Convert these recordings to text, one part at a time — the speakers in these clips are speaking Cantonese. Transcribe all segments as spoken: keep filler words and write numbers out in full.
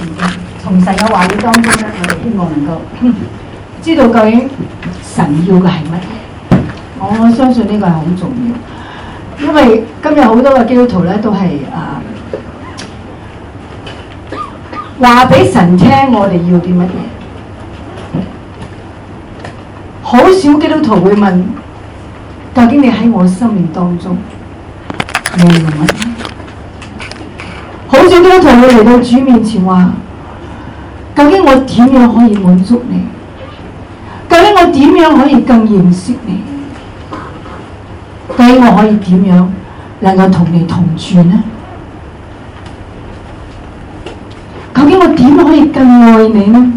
經，從神嘅話語當中咧，我哋希望能夠知道究竟神要嘅係乜嘢。我相信呢個係好重要，因為今日好多嘅基督徒咧都係啊話俾神聽，我哋要啲乜嘢。好少基督徒會問，究竟你喺我生命當中你要乜嘢？好少基督徒會嚟到主面前話，究竟我點樣可以滿足你？究竟我點樣可以更認識你？究竟我可以點樣能夠同你同住呢？究竟我點可以更愛你呢？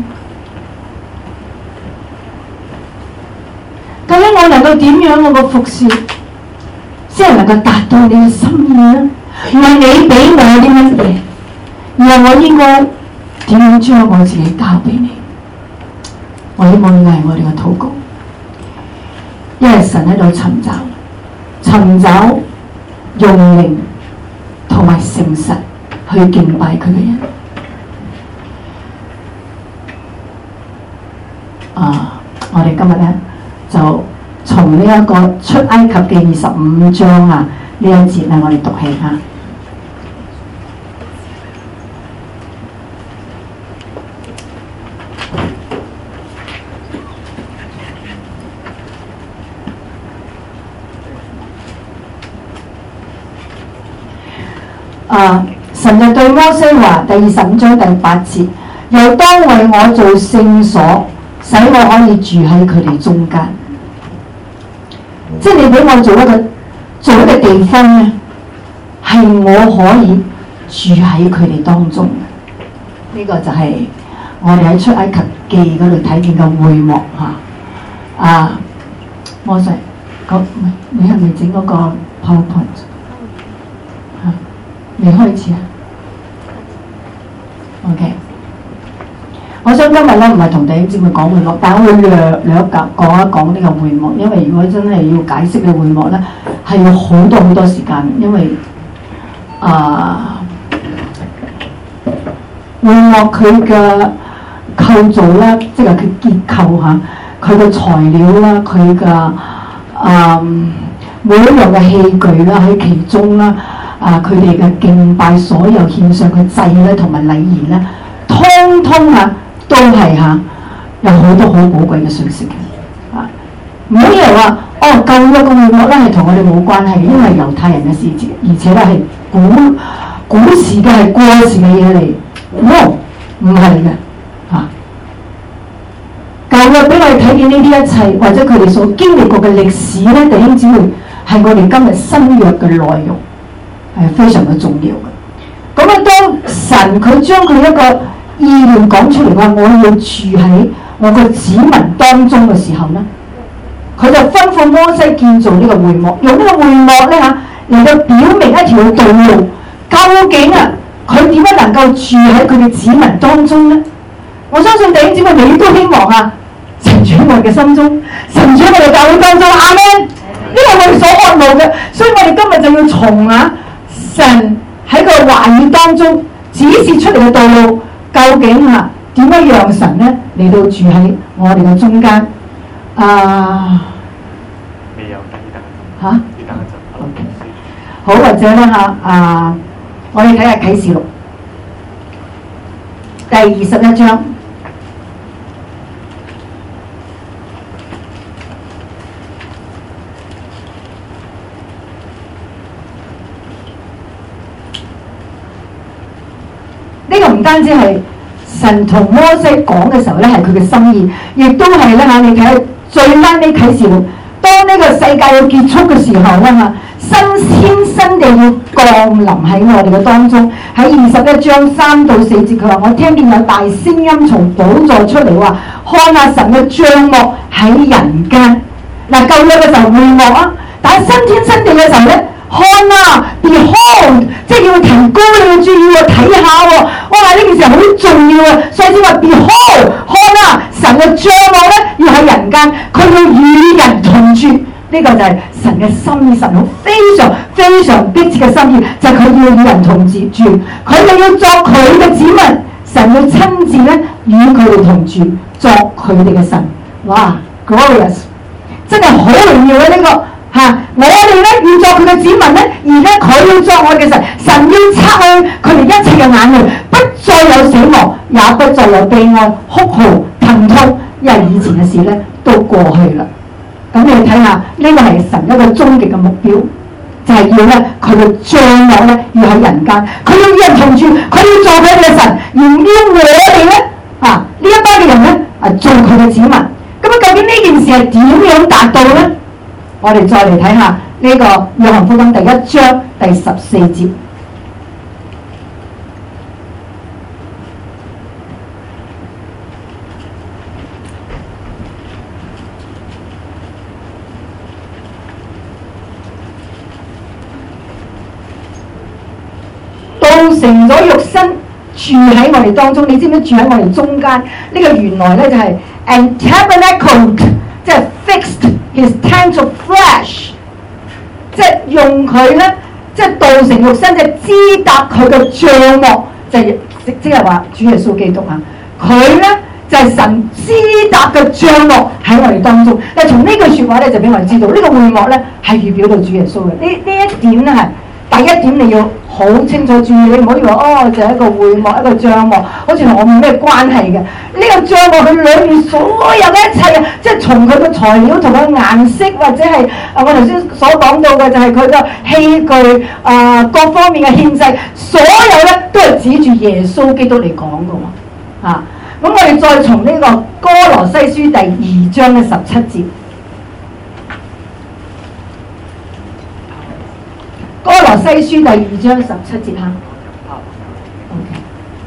究竟我能夠點樣我個服侍先係能夠達到你嘅心意呢？原來你俾我啲乜嘢，然後我應該點樣將我自己交俾你？我希望呢個係我哋嘅禱告，因為神喺度尋找尋找用靈同埋誠實去敬拜佢嘅人。啊！我哋今日咧就從呢一個出埃及嘅二十五章啊呢一節咧，我哋讀起嚇。啊！神就對摩西話，第二十五章第八節，又當為我做聖所，使我可以住喺佢哋中間。即係你俾我做一個做一個地方咧，係我可以住喺佢哋當中嘅。呢、這個就係我哋喺出埃及記嗰度睇見嘅會幕嚇。啊，摩西，咁你係咪整嗰個 PowerPoint？嚇，未開始啊 ？OK。我想今日咧唔係同弟兄姊妹講會幕，但我會略略講講一講呢個會幕，因為如果真係要解釋嘅會幕咧，係要好多好多時間，因為啊、呃、會幕佢嘅構造啦，即係佢結構嚇，佢嘅材料啦，佢嘅啊每一樣嘅器具啦喺其中啦，啊佢哋嘅敬拜所有獻上嘅祭咧同埋禮儀咧，通通啊〜都係嚇，有好多好寶貴嘅信息嘅，啊！唔好以為話哦舊約嘅會幕咧係同我哋冇關係，因為猶太人嘅事節，而且咧係古古時嘅係過時嘅嘢嚟，唔唔係嘅嚇。舊約俾我哋睇見呢啲一切，或者佢哋所經歷過嘅歷史咧，弟兄姊妹係我哋今日新約嘅內容，係非常嘅重要嘅。咁啊，當神佢將佢一個意念講出嚟話，我要住喺我個子民當中嘅時候咧，佢就吩咐摩西建造呢個會幕，用呢個會幕咧嚇嚟到表明一條道路。究竟啊，佢點樣能夠住喺佢嘅子民當中咧？我相信弟兄姊妹你都希望啊，神住喺我哋嘅心中，神住喺我哋教會當中，阿們，呢個係我哋所渴慕嘅。所以我哋今日就要從啊神喺個話語當中指示出嚟嘅道路。究竟啊點樣讓神咧嚟到住喺我哋嘅中間？啊，未有第二單嚇，第二單就 OK。好，或者咧嚇啊，我哋睇下啟示錄第二十一章。呢個唔單止係神同摩西講嘅時候咧，係佢嘅心意，亦都係咧嚇。你睇下最尾呢啟示錄，當呢個世界要結束嘅時候咧嚇，新天新地要降臨喺我哋嘅當中。喺二十一章三到四節，佢話：我聽見有大聲音從寶座出嚟話，看下神嘅帳幕喺人間。嗱，舊約嘅時候會幕啊，但係新天新地嘅時候咧。看啊 ，behold， 即係要提高你嘅注意喎，睇下喎，哇！呢件事好重要啊，所以先話 behold， 看啊，神嘅帳幕咧要喺人間，佢要與人同住，呢、這個就係神嘅心意，神好非常非常迫切嘅心意，就係、是、佢要與人同住，佢哋要作佢嘅子民，神會親自咧與佢哋同住，作佢哋嘅神。哇 ，glorious！ 真係好榮耀嘅呢個嚇、啊！我哋咧要作佢嘅子民咧，而家佢要作我嘅神，神要擦去佢哋一切嘅眼淚，不再有死亡，也不再有悲哀、哭號、疼痛，因為以前嘅事咧都過去啦。咁你睇下，呢、這個係神一個終極嘅目標，就係、是、要咧佢嘅帳幕咧要喺人間，佢要與人同住，佢要做佢嘅神，而要我哋咧啊呢一班嘅人咧啊做佢嘅子民。咁啊，究竟呢件事係點樣達到咧？我哋再嚟睇下呢個約翰福音第一章第十四節。道成咗肉身，住喺我哋當中。你知唔知住喺我哋中間？呢、這個原來咧就係、是。And tabernacled， 即係 fixed his tent of flesh， 即係用佢咧，即係道成肉身，即係支搭佢嘅帳幕，就係即係話主耶穌基督啊！佢咧就係、是、神支搭嘅帳幕喺我哋當中。但係從呢句説話咧，就俾我哋知道呢、這個會幕咧係預表到主耶穌嘅。呢呢一點咧係第一點，你要好清楚注意，你唔好以為哦，就係一個會幕，一個帳幕，好似同我冇咩關係嘅。呢、這個帳幕佢裏面所有嘅一切啊，即係從佢嘅材料同佢顏色，或者係啊我頭先所講到嘅，就係佢嘅器具啊、呃、各方面嘅獻祭，所有咧都係指住耶穌基督嚟講嘅喎。啊，咁我哋再從呢個歌羅西書第二章嘅十七節。歌羅西書第二章十七節嚇。OK。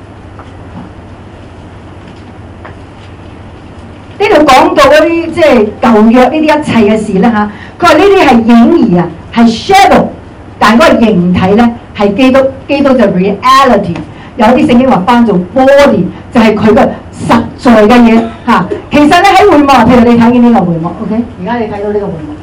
呢度講到嗰啲即係舊約呢啲一切嘅事咧嚇，佢話呢啲係影兒啊，係 shadow， 但係嗰個形體咧係基督，基督就 reality。有啲聖經話翻做 body， 就係佢嘅實在嘅嘢嚇。其實咧喺會幕，譬如你睇見呢個會幕 ，OK？ 而家你睇到呢個會幕。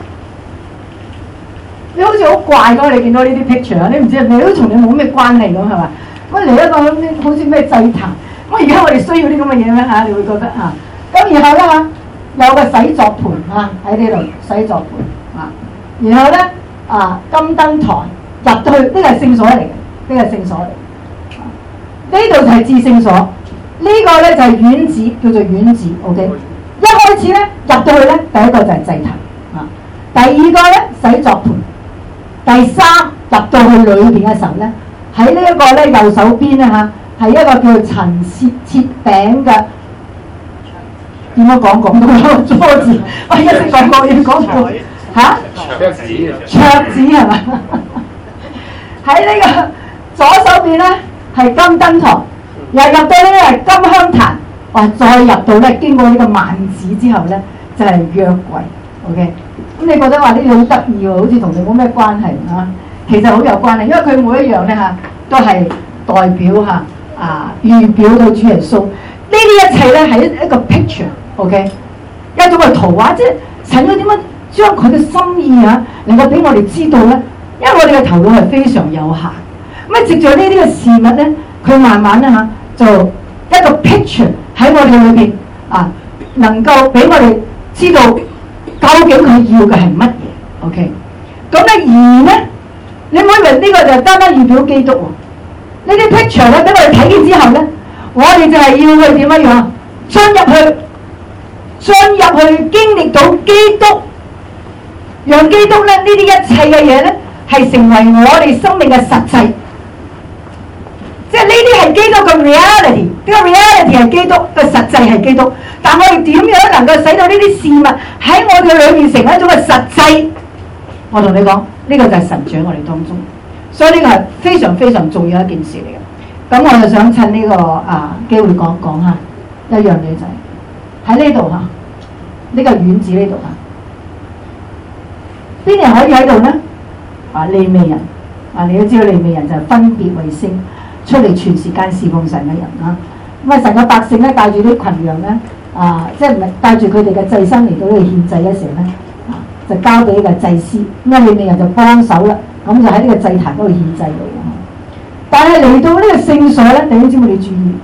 你好似好怪咁，你見到呢啲 picture， 你唔知你都同你冇咩關係咁係嘛？咁嚟一個好似咩祭壇，咁而家我哋需要啲咁嘅嘢咩嚇？你會覺得嚇？咁、啊、然後咧嚇有個洗作盤嚇喺呢度洗作盤啊，然後咧啊金燈台入到去，呢個係聖所嚟嘅，呢、這個係聖所嚟。呢度就係至聖所，呢、這個咧就係院子，叫做院子。OK， 一開始咧入到去咧，第一個就係祭壇啊，第二個咧洗作盤。第三入到去裏邊嘅時候咧，喺呢一個咧右手邊咧嚇，係一個叫做陳設設餅嘅，點樣講講到個桌字？我一識講國語講到嚇，桌子桌子係嘛？喺呢個左手邊咧係金燈台，又入到呢個係金香壇，哇！再入到咧經過呢個幔子之後咧，就係、是、約櫃。OK。咁你覺得話呢啲好得意喎，好似同你冇咩關係啊？其實好有關係，因為佢每一樣咧嚇都係代表嚇啊預表到主耶穌。呢啲一切咧係一一個 picture，OK， 一種嘅圖畫，即係神要點樣將佢嘅心意啊能夠俾我哋知道咧？因為我哋嘅頭腦係非常有限，咁啊藉著呢啲嘅事物咧，佢慢慢咧嚇就一個 picture 喺我哋裏邊啊，能夠俾我哋知道。究竟佢要嘅係乜嘢 ？OK， 咁咧而咧，你唔好以為呢個就係單單預表基督喎。呢啲 picture 咧，俾我哋睇見之後咧，我哋就係要去點樣樣進入去，進入去經歷到基督，讓基督咧呢啲一切嘅嘢咧係成為我哋生命嘅實際。即係呢啲係基督嘅 reality， 呢個 reality 係基督嘅實際係基督，但我哋點樣能夠使到呢啲事物喺我哋裏面成為一種嘅實際？我同你講，呢、這個就係神住喺我哋當中，所以呢個係非常非常重要一件事嚟嘅。咁我就想趁呢、這個啊機會講講下一樣嘢就係喺呢度嚇，呢、這個院子呢度嚇，邊人可以喺度呢？啊利未人啊，你都知道利未人就係分別為聖。出嚟全時間侍奉神嘅人啊，咁啊神嘅百姓咧帶住啲群羊咧啊，即係唔係帶住佢哋嘅祭牲嚟到呢度獻祭嘅時候咧啊，就交俾個祭司，咁啊利未人就幫手啦，咁就喺呢個祭壇嗰度獻祭嚟嘅。但係嚟到呢個聖所咧，弟兄姊妹你注意，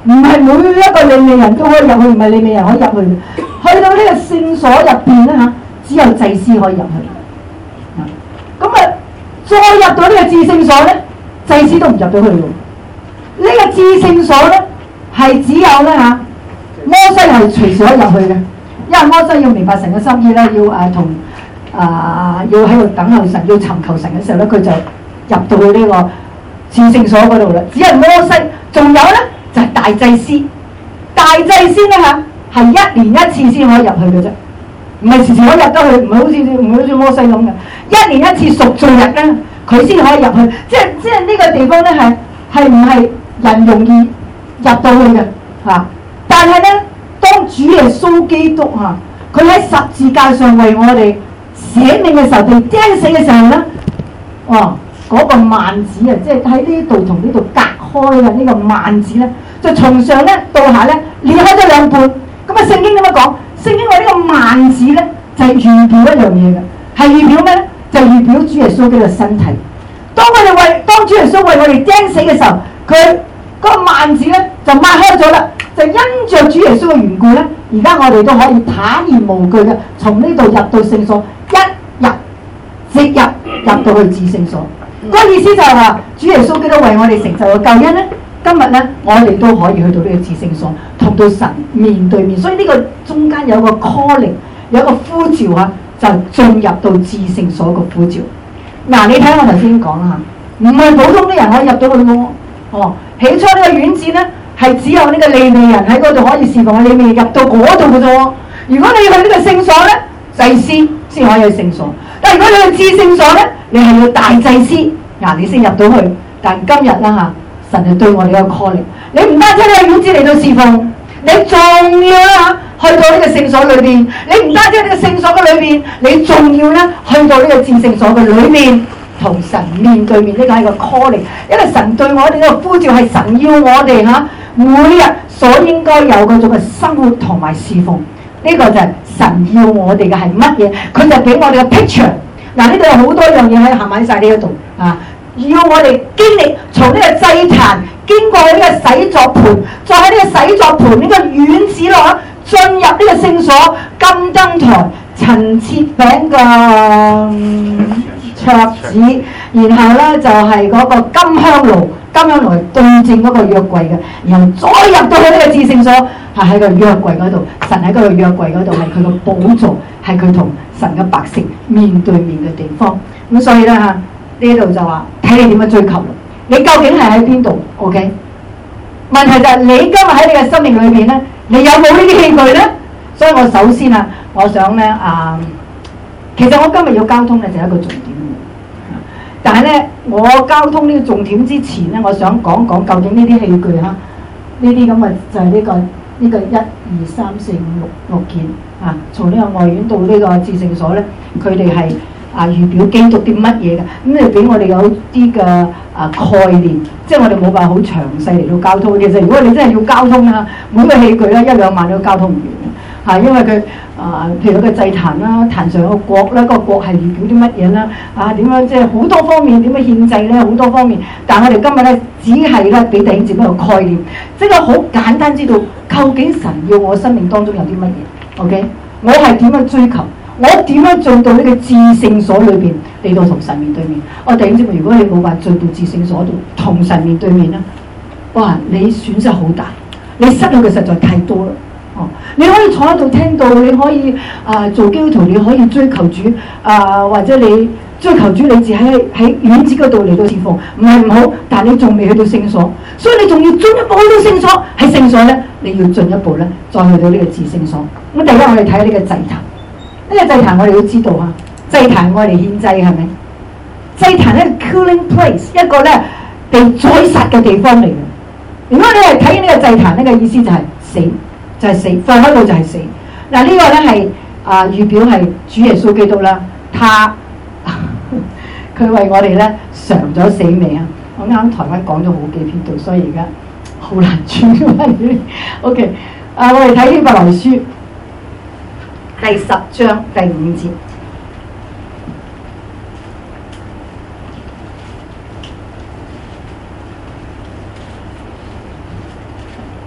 唔係每一個利未人都可以入去，唔係利未人可以入去嘅。去到呢個聖所入邊咧嚇，只有祭司可以入去。咁啊，再入到呢個至聖所咧，祭司都唔入到去喎。呢、這個至聖所咧係只有咧嚇，摩西係隨時可以入去嘅，因為摩西要明白神嘅心意咧，要誒同啊要喺度等候神，要尋求神嘅時候咧，佢就入到去呢個至聖所嗰度啦。只係摩西，仲有咧就係、是、大祭司，大祭司咧嚇係一年一次先可以入去嘅啫，唔係時時可以入得去，唔係好似唔係好似摩西咁嘅，一年一次贖罪日咧，佢先可以入去。即係即係呢個地方咧係係唔係人容易入到去嘅嚇、啊？但係咧，當主耶穌基督嚇佢喺十字架上為我哋捨命嘅時候，被釘死嘅時候咧，哇！嗰、那個幔子啊，即係喺呢度同呢度隔開嘅呢個幔子咧，就從上咧到下咧裂開咗兩半。咁啊，聖經點樣講？聖經話呢個幔子咧就係、是、預表一樣嘢嘅，係預表咩咧？就係、預表主耶穌基督嘅身體。當我哋為當主耶穌為我哋釘死嘅時候，佢嗰個幔子咧就擘開咗啦。就因着主耶穌嘅緣故咧，而家我哋都可以坦然無懼嘅從呢度入到聖所，一入直入入到去至聖所。嗰、那個意思就係話，主耶穌基督為我哋成就嘅救恩咧，今日咧我哋都可以去到呢個至聖所，同到神面對面。所以呢個中間有個 calling， 有一個呼召啊，就進入到至聖所嘅呼召。嗱、啊，你睇我頭先講啦嚇，唔係普通啲人可以入到去嘅。哦，起初呢個院子咧係只有呢個利未人喺嗰度可以侍奉，利未人入到嗰度嘅啫。如果你要去呢個聖所咧，祭司先可以去聖所。但如果你去至聖所咧，你係要大祭司嗱、啊，你先入到去。但今日啦嚇，神係對我哋嘅 calling， 你唔單止呢個院子嚟到侍奉，你仲要啦嚇去到呢個聖所裏邊。你唔單止喺呢個聖所嘅裏邊，你仲要咧去到呢個至聖所嘅裏面，同神面對面。呢個係個 calling， 因為神對我哋呢個呼召係神要我哋嚇每日所應該有嗰種嘅生活同埋侍奉。呢、這個就係神要我哋嘅係乜嘢？佢就俾我哋嘅 picture。嗱，呢度有好多樣嘢喺行埋晒呢一度啊！要我哋經歷從呢個祭壇經過呢個洗作盤，再喺呢個洗作盤呢個院子落進入呢個聖所金燈台陳設餅嘅桌子，然後咧就係、是、嗰個金香爐，金香爐係對正嗰個約櫃嘅，然後再入到去呢個至聖所，係喺個約櫃嗰度，神喺嗰個約櫃嗰度係佢個寶座，係佢同神嘅百姓面對面嘅地方。咁所以咧嚇呢度就話睇你點樣追求，你究竟係喺邊度 ？OK？ 問題就係你今日喺你嘅生命裏邊咧，你有冇呢啲器具咧？所以我首先啊，我想咧啊、呃，其實我今日要交通咧就係一個重點。但係咧，我交通呢個重點之前咧，我想講講究竟呢啲器具嚇，呢啲咁嘅就係呢、這個呢、這個一二三四五六六件啊，從呢個外院到呢個至聖所咧，佢哋係啊預表基督啲乜嘢嘅？咁你俾我哋有啲嘅啊概念，即係我哋冇辦法好詳細嚟到交通。其實如果你真係要交通啊，每個器具咧一兩萬都交通唔完嘅嚇，因為佢。啊，譬如個祭壇啦，壇上個國啦，個國係預表啲乜嘢啦？啊，點樣即係好多方面點樣獻祭咧？好多方面，但係我哋今日咧只係咧俾弟兄姊妹一個概念，即係好簡單知道究竟神要我生命當中有啲乜嘢 ？OK， 我係點樣追求？我點樣進到呢個至聖所裏邊嚟到同神面對面？我弟兄姊妹，如果你冇辦法進到至聖所度同神面對面咧，哇！你損失好大，你失去嘅實在太多啦。哦，你可以坐喺度聽到，你可以啊、呃、做基督徒，你可以追求主啊、呃，或者你追求主，你自喺喺院子嗰度嚟到侍奉，唔係唔好，但係你仲未去到聖所，所以你仲要進一步去到聖所。喺聖所咧，你要進一步咧，再去到呢個至聖所。咁第一我哋睇呢個祭壇，呢、這個祭壇我哋都知道啊，祭壇我哋獻祭係咪？祭壇咧 cooling place， 一個咧被宰殺嘅地方嚟嘅。如果你係睇呢個祭壇，呢、這個意思就係死。就係死，放喺度就係死。嗱、這個、呢個咧係啊預表係主耶穌基督啦，他佢為我哋咧嘗咗死味啊！我啱啱台灣講咗好幾篇道，所以而家好難轉翻嚟。OK， 啊我哋睇希伯來書第十章第五節。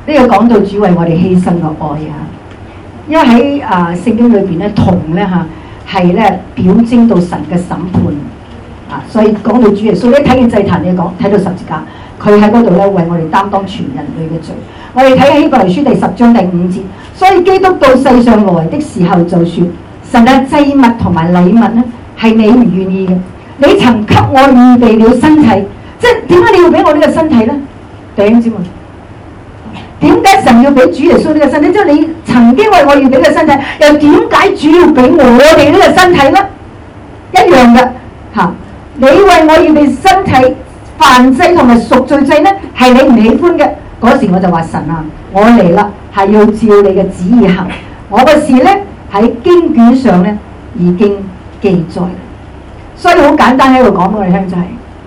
呢個講到主為我哋犧牲嘅愛啊！因為喺啊聖經裏邊咧，銅咧嚇係咧表徵到神嘅審判啊，所以講到主耶穌，你睇見祭壇你講睇到十字架，佢喺嗰度咧為我哋擔當全人類嘅罪。我哋睇希伯來書第十章第五節，所以基督到世上來的時候就説：神嘅祭物同埋禮物咧係你唔願意嘅，你曾給我預備了身體，即係點解你要俾我呢個身體咧？弟兄姊妹，點解神要俾主耶穌呢個身體？即係你曾經為我預備嘅身體，又點解主要俾我哋呢個身體咧？一樣嘅嚇，你為我預備身體，燔祭同埋贖罪祭咧係你唔喜歡嘅。嗰時我就話神啊，我嚟啦，係要照你嘅旨意行。我嘅事咧喺經卷上咧已經記載，所以好簡單喺度講俾我哋聽就係、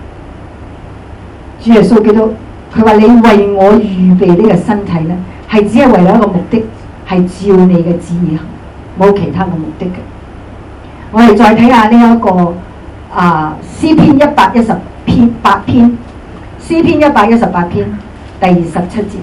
是、主耶穌基督，佢話你為我預備呢個身體咧，係只係為咗一個目的，係照你嘅旨意行，冇其他嘅目的嘅。我哋再睇下呢一個啊詩篇一百一十篇八篇，詩篇一百一十八篇第二十七節。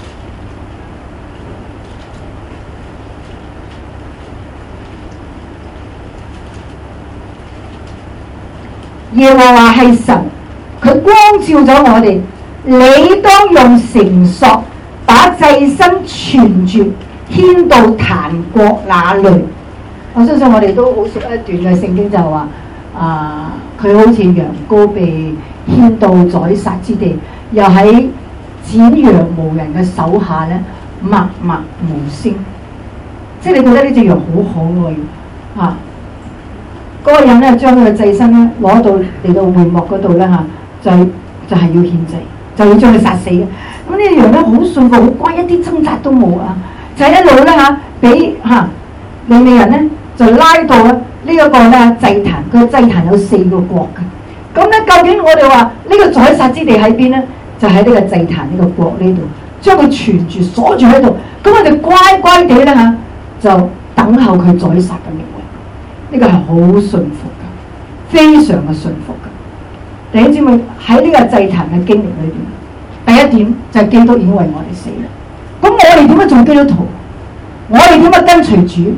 耶和華係神，佢光照咗我哋，你當用繩索把祭牲纏住，牽到壇國那裏。我相信我哋都好熟一段嘅聖經就係話，啊，佢好似羊羔被牽到宰殺之地，又喺剪羊無人嘅手下咧，默默無聲。即係你覺得呢隻羊好可愛啊！嗰個人咧將佢嘅祭牲咧攞到嚟到會幕嗰度咧嚇，就係、就係、是、要獻祭，就要將佢殺死嘅。咁呢隻羊咧好順服，好乖，一啲掙扎都冇啊！就係、一路咧嚇，俾嚇利未人咧就拉到呢一個咧祭壇，佢祭壇有四個角嘅。咁咧究竟我哋話呢個宰殺之地喺邊咧？就喺呢個祭壇呢個角呢度，將佢纏住鎖住喺度。咁我哋乖乖地咧嚇，就等候佢宰殺嘅命運。呢個係好順服嘅，非常嘅順服嘅。弟兄姊妹喺呢個祭壇嘅經歷裏邊，第一點就係基督已經為我哋死啦。咁我哋點樣做基督徒？我哋點樣跟隨主？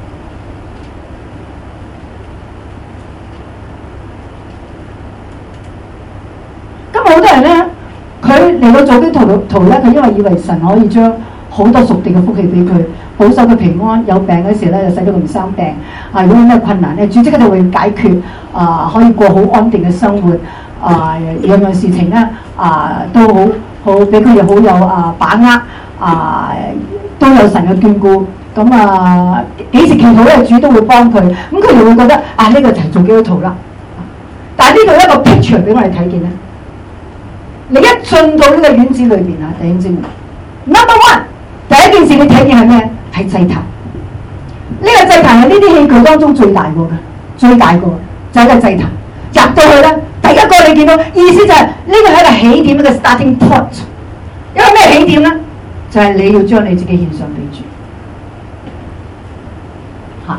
今日好多人咧，佢嚟到做基督徒咧，佢因為以為神可以將好多屬地嘅福氣俾佢，保守佢平安，有病嗰時咧就使到佢唔生病。啊，如果有咩困難咧，主即刻就會解決，啊，可以過好安定嘅生活。啊，樣樣事情咧，啊，都好好俾佢哋好有啊把握，啊，都有神嘅眷顧。咁啊，幾時祈禱咧，主都會幫佢。咁佢哋會覺得啊，呢、這個就係做基督徒啦。但係呢度一個 picture 俾我哋睇見咧，你一進到呢個院子裏邊啊，弟兄姊妹 ，number one。第一件事你睇見係咩？係祭壇。呢、這個祭壇係呢啲器具當中最大個嘅，最大個就係、是、個祭壇。入到去咧，第一個你見到意思就係、是、呢、這個係一個起點，一個 starting point。因為咩起點咧？就係、是、你要將你自己獻上俾主。嚇！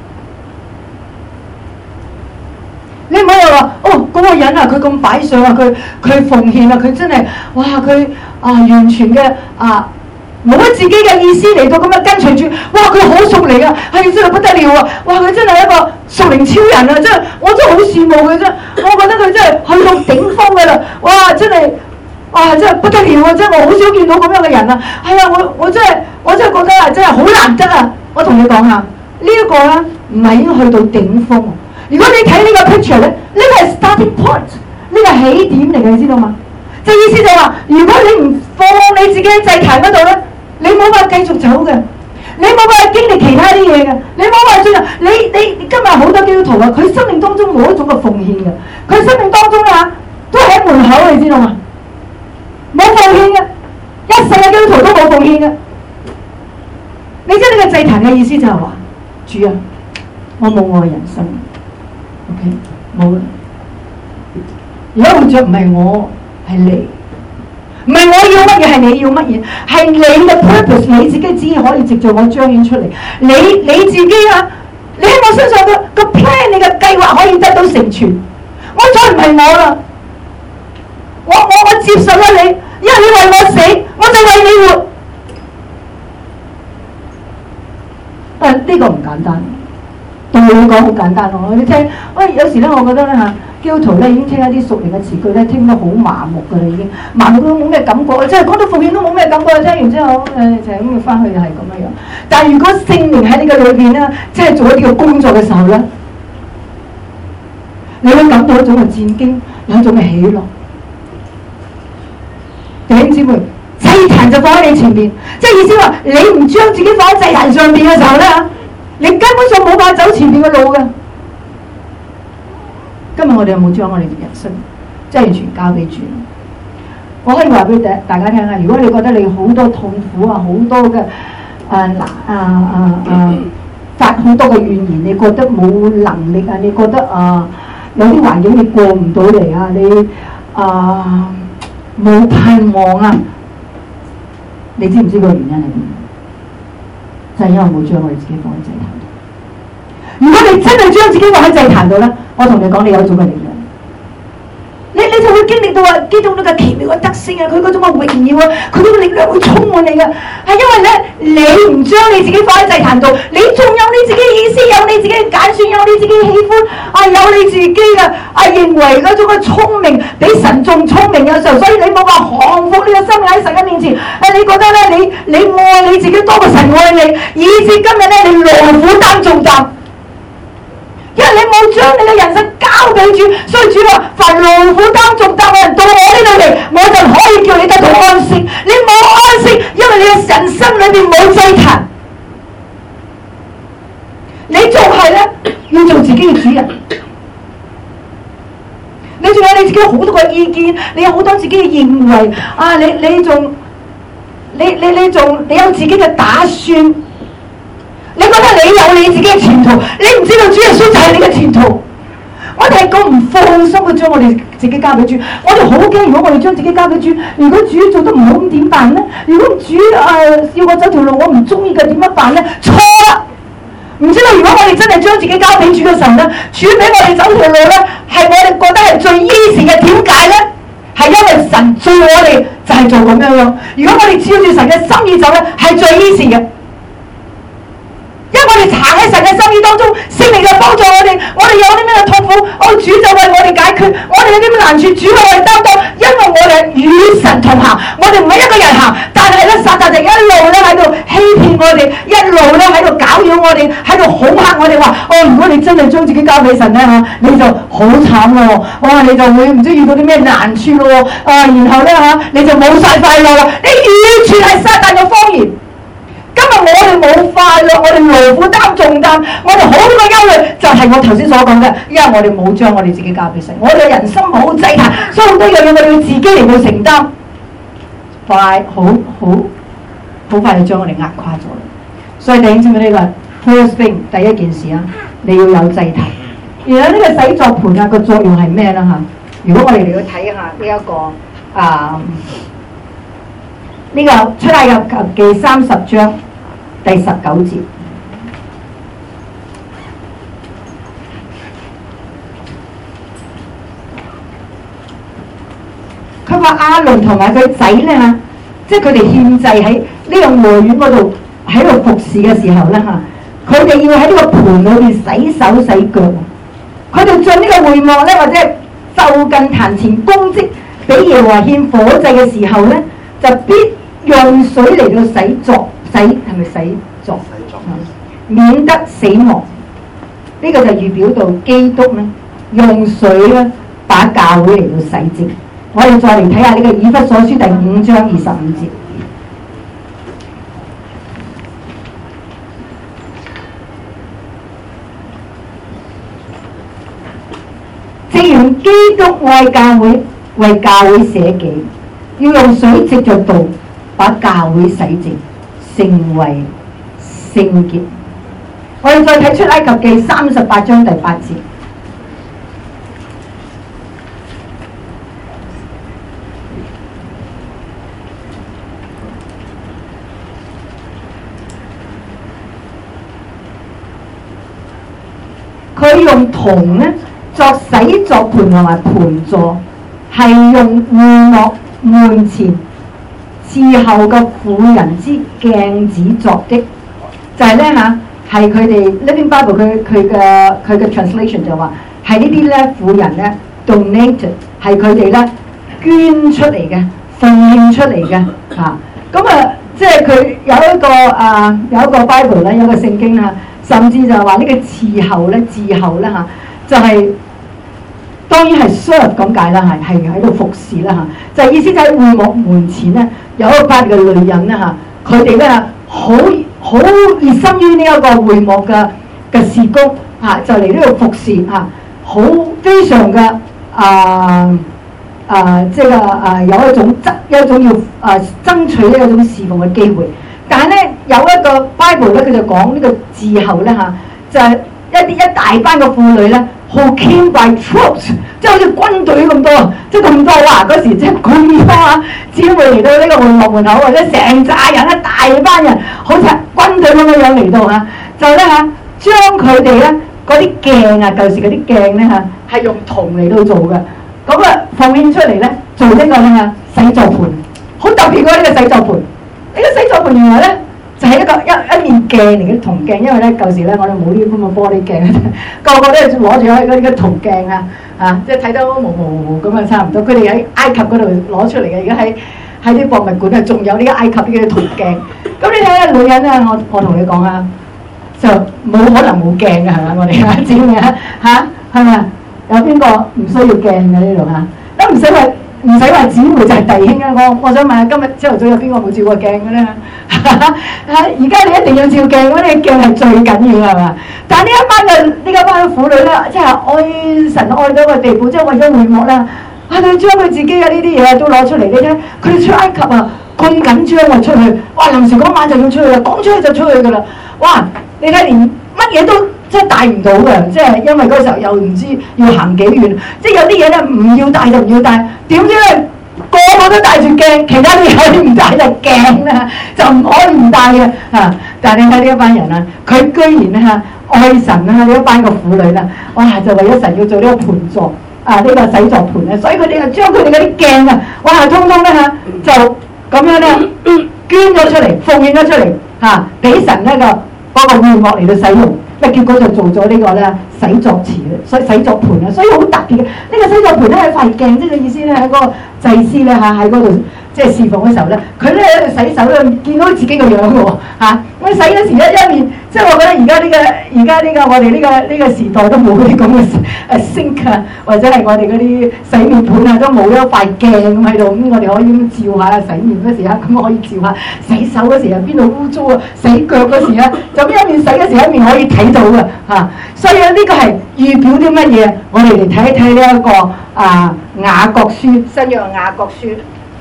你唔好又話哦，嗰、那個人啊，佢咁擺上啊，佢佢奉獻啊，佢真係哇，佢啊完全嘅啊〜冇咗自己嘅意思嚟到咁樣跟隨住，哇！佢好屬靈啊，係真係不得了啊！哇！佢真係一個屬靈超人啊！真係，我真係好羨慕佢啫。我覺得佢真係去到頂峰㗎啦！哇！真係，哇！真係不得了啊！真係我好少見到咁樣嘅人啊！係啊，我我真係我真係覺得啊，真係好難得啊！我同你講下，呢一個咧唔係已經去到頂峰。如果你睇呢個 picture 咧，呢個係 starting point，呢個係起點嚟嘅，你知道嗎？即係意思就係話，如果你唔放你自己喺祭壇嗰度咧，你冇辦法繼續走嘅，你冇辦法經歷其他啲嘢嘅，你冇辦法進入。你你今日好多基督徒啊，佢生命當中冇一種嘅奉獻嘅，佢生命當中啊都係喺門口，你知道嘛？冇奉獻嘅，一世嘅基督徒都冇奉獻嘅。你知呢個祭壇嘅意思就係話，主啊，我冇我嘅人生 ，OK， 冇啦。而家活着唔係我，係你。唔係我要乜嘢，係你要乜嘢，係你嘅 purpose， 你自己只可以藉著我彰顯出嚟。你你自己啊，你喺我身上嘅個 plan， 你嘅計劃可以得到成全。我再唔係我啦，我我我接受咗你，因為你為我死，我就為你活。 個唔簡單。對你講好簡單咯，你聽，喂有時咧，我覺得咧嚇，基督徒咧已經聽一啲屬靈嘅詞句咧，聽得好麻木㗎啦，已經麻木到冇咩感覺，即係講到復興都冇咩感覺，聽完之後誒、呃、就係咁翻去又係咁樣樣。但係如果聖靈喺你嘅裏邊咧，即係做一啲嘅工作嘅時候咧，你會感到一種嘅戰驚，有一種嘅喜樂。弟兄姊妹，祭壇就放喺你前面，即係意思話你唔將自己放喺祭壇上邊嘅時候咧，你根本上冇法走前面嘅路嘅。今日我哋有冇將我哋嘅人生即係完全交俾主？我可以話俾大家聽啊！如果你覺得你好多痛苦啊，好多嘅啊嗱啊啊啊發好多嘅怨言，你覺得冇能力啊，你覺得啊有啲環境你過唔到嚟啊，你啊冇盼望啊，你知唔知個原因係點？就係因為冇將我哋自己放喺祭壇度。如果你真係將自己放喺祭壇度咧，我同你講，你有種嘅力量，你你就會經歷到啊，基督呢個奇妙嘅德性啊，佢嗰種嘅榮耀啊，佢嗰個力量會充滿你嘅，係因為咧你唔將你自己放喺祭壇度，你仲有你自己意思，有你自己嘅揀選，有你自己嘅喜歡，啊有你自己嘅啊認為嗰種嘅聰明比神仲聰明嘅時候，所以你冇話降服呢個生命喺神嘅面前，啊你覺得咧你你愛你自己多過神愛你，以至今日咧你勞苦擔重擔。因為你冇將你嘅人生交俾主，所以主話：凡勞苦擔重擔嘅人到我呢度嚟，我就可以叫你得到安息。你冇安息，因為你嘅人生裏邊冇祭壇，你仲係咧要做自己嘅主人，你仲有你自己好多嘅意見，你有好多自己嘅認為啊！你你仲你你你仲你有自己嘅打算。你覺得你有你自己嘅前途，你唔知道主耶穌就係你嘅前途。我哋係咁唔放心嘅將我哋自己交俾主，我哋好驚。如果我哋將自己交俾主，如果主做得唔好咁點辦呢？如果主誒、呃、要我走條路我唔中意嘅點樣辦呢？錯啦！唔知道如果我哋真係將自己交俾主嘅時候呢，主俾我哋走條路呢，係我哋覺得係最 easy 嘅。點解呢？係因為神做我哋就係做咁樣樣。如果我哋照住神嘅心意走呢，係最 easy 嘅。因為我哋行喺神嘅心意當中，聖靈就幫助我哋。我哋有啲咩痛苦，我主就為我哋解決；我哋有啲咩難處，主為我哋擔當。因為我哋與神同行，我哋唔係一個人行，但係咧撒旦就一路咧喺度欺騙我哋，一路咧喺度攪擾我哋，喺度恐嚇我哋話：哦，如果你真係將自己交俾神咧嚇，你就好慘咯！哇，你就會唔知遇到啲咩難處咯！啊，然後咧嚇，你就冇晒快樂啦！你完全係撒旦嘅謊言。今日我哋冇快樂，我哋勞苦擔重擔，我哋好多嘅憂慮，就係我頭先所講嘅，因為我哋冇將我哋自己交俾神，我哋人生冇祭壇，所以好多樣嘢我哋要自己嚟到承擔，快好好好快就將我哋壓垮咗啦。所以弟兄姊妹，呢個 first thing 第一件事啊，你要有祭壇。然後呢個洗作盤啊個作用係咩啦嚇？如果我哋嚟到睇下呢一個啊。呢、這個出埃及記三十章第十九節，佢話亞倫同埋佢仔咧嚇，即係佢哋獻祭喺呢個外院嗰度喺度服侍嘅時候咧嚇，佢哋要喺呢個盤裏邊洗手洗腳。佢哋進呢個會幕咧，或者就近壇前供職俾耶和華獻火祭嘅時候咧，就必用水嚟到洗作洗係咪洗作？洗作、嗯、免得死亡。呢、這個就預表到基督咧用水咧把教會嚟到洗淨。我哋再嚟睇下呢個以弗所書第五章二十五節。正如基督愛教會，為教會捨己，要用水藉着道把教會洗淨，成為聖潔。我哋再睇出埃及記三十八章第八節，佢用銅咧作洗作盤同埋盤座，係用會幕門前伺候嘅婦人之鏡子作的，就係咧嚇， 係佢哋 Living Bible 佢佢嘅佢嘅 translation 就話係呢啲咧婦人咧 donated 係佢哋咧捐出嚟嘅，奉獻出嚟嘅嚇。咁啊，即係佢有一個啊有一個 Bible 咧，有一個聖經啊，甚至就係話呢個伺候咧伺候咧嚇，就係、是、當然係 serve 咁解啦，係係喺度服侍啦嚇，就係、是、意思就喺會幕門前咧有一班嘅女人咧嚇，佢哋咧好好熱心於呢一個會幕嘅嘅事工嚇，就嚟呢度服侍嚇，好非常嘅啊啊，即係啊有一種爭有一種要啊爭取呢一種侍奉嘅機會，但係咧有一個 Bible 咧佢就講呢個伺候咧嚇，就係、是、一啲一大班嘅婦女咧。好 came by troops， 即係好似軍隊咁多，即係咁多哇！嗰時即係咁多啊，只會嚟到呢個會幕門口，或者成扎人一大班人，好似軍隊咁樣樣嚟到啊！就咧嚇，將佢哋咧嗰啲鏡啊，舊時嗰啲鏡咧嚇，係用銅嚟到做嘅，咁啊奉獻出嚟咧做呢個咧嚇洗作盤，好特別嘅呢個洗作盤。呢個洗作盤原來咧。就係一個一一面鏡嚟嘅銅鏡，因為咧舊時咧我哋冇呢啲咁嘅玻璃鏡，個個都係攞住嗰啲嘅銅鏡啊，啊即係睇得模模糊糊咁啊，差唔多。佢哋喺埃及嗰度攞出嚟嘅，而家喺喺啲博物館啊，仲有呢個埃及呢嘅銅鏡。咁你睇下女人啊，我我同你講啊，就冇可能冇鏡嘅係咪？我哋啊知唔知啊？嚇係咪？有邊個唔需要鏡嘅呢度嚇？都唔使話。唔使話姊妹就係弟兄啊！我我想問下，今日朝頭早有邊個冇照過鏡嘅咧？而家你一定要照鏡，嗰啲鏡係最緊要係嘛？但係呢一班嘅呢一班嘅婦女咧，即係愛神愛到個地步，即係為咗會幕啦，啊佢將佢自己嘅呢啲嘢都攞出嚟。你睇佢哋出埃及啊，咁緊張啊出去，哇臨時嗰晚就要出去啦，講出去就出去噶啦，哇！你睇連乜嘢都〜即係帶唔到嘅，即係因為嗰時候又唔知要行幾遠，即係有啲嘢咧唔要帶就唔要帶，點知咧個個都帶住鏡，其他啲嘢可以唔帶就鏡啦，就唔可以唔帶嘅嚇。但係你睇呢一班人啊，佢居然咧嚇愛神啊呢一班嘅婦女啦，哇就為咗神要做呢個盤座啊呢、呢個洗作盤啊，所以佢哋就將佢哋嗰啲鏡啊，哇通通咧嚇就咁樣咧捐咗出嚟，奉獻咗出嚟嚇，俾、啊、神呢個嗰、嗰個會幕嚟到使用。結果就做咗呢個咧洗作池，所以洗作盤啊，所以好特別嘅。呢、這個洗作盤咧係塊鏡，即係意思咧喺嗰個祭司咧嚇喺嗰度即係侍奉嘅時候咧，佢咧喺度洗手咧，見到自己個樣嘅喎嚇。咁洗嗰時一一面，即係我覺得而家呢個而家呢個我哋呢、這個呢、這個時代都冇嗰啲咁嘅誒 sink 啊，或者係我哋嗰啲洗面盤啊，都冇一塊鏡咁喺度，咁我哋可以咁照下洗面嗰時啊，咁可以照下洗手嗰時啊，邊度污糟啊，洗腳嗰時啊，就一面洗嗰時一面可以睇到嘅嚇、啊。所以咧呢個係預表啲乜嘢？我哋嚟睇一睇呢一個啊雅各書，新約雅各書。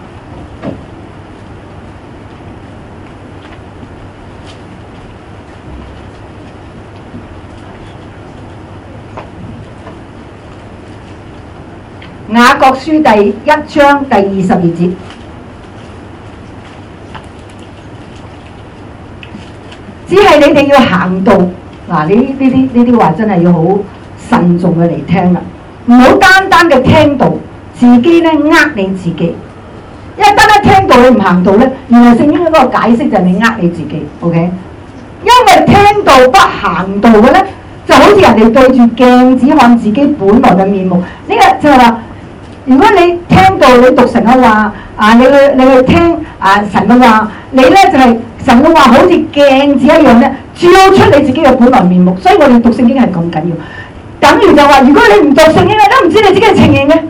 雅各書第一章第二十二節，只係你哋要行道嗱，呢呢啲呢啲話真係要好慎重嘅嚟聽啦，唔好單單嘅聽道，自己咧呃你自己，因為單單聽道你唔行道咧，原來聖經嗰個解釋就係你呃你自己 ，OK？ 因為聽道不行道嘅咧，就好似人哋對住鏡子看自己本來嘅面目，呢、這個就係話。如果你聽到你讀神嘅話，啊，你去你去聽啊神嘅話，你咧就係、是、神嘅話，好似鏡子一樣咧，照出你自己嘅本來面目。所以我哋讀聖經係咁緊要。等於就話，如果你唔讀聖經，你都唔知你自己嘅情形嘅。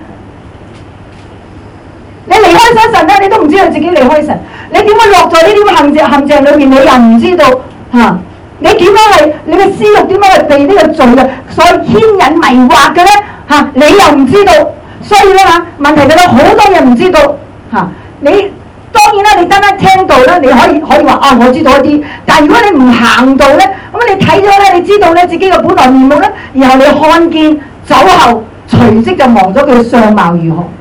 你離開咗神咧，你都唔知道自己離開神。你點會落在呢啲陷阱陷阱裏面？你又唔知道嚇、啊？你點樣係你嘅私欲點樣係被呢個罪嘅所牽引迷惑嘅咧？嚇、啊，你又唔知道。所以咧嚇，問題就係好多人唔知道嚇、啊。你當然啦，你單單聽到咧，你可以可以話啊，我知道一啲。但係如果你唔行道咧，咁你睇咗咧，你知道咧自己嘅本來面目咧，然後你看見走後，隨即就忘咗佢相貌如何。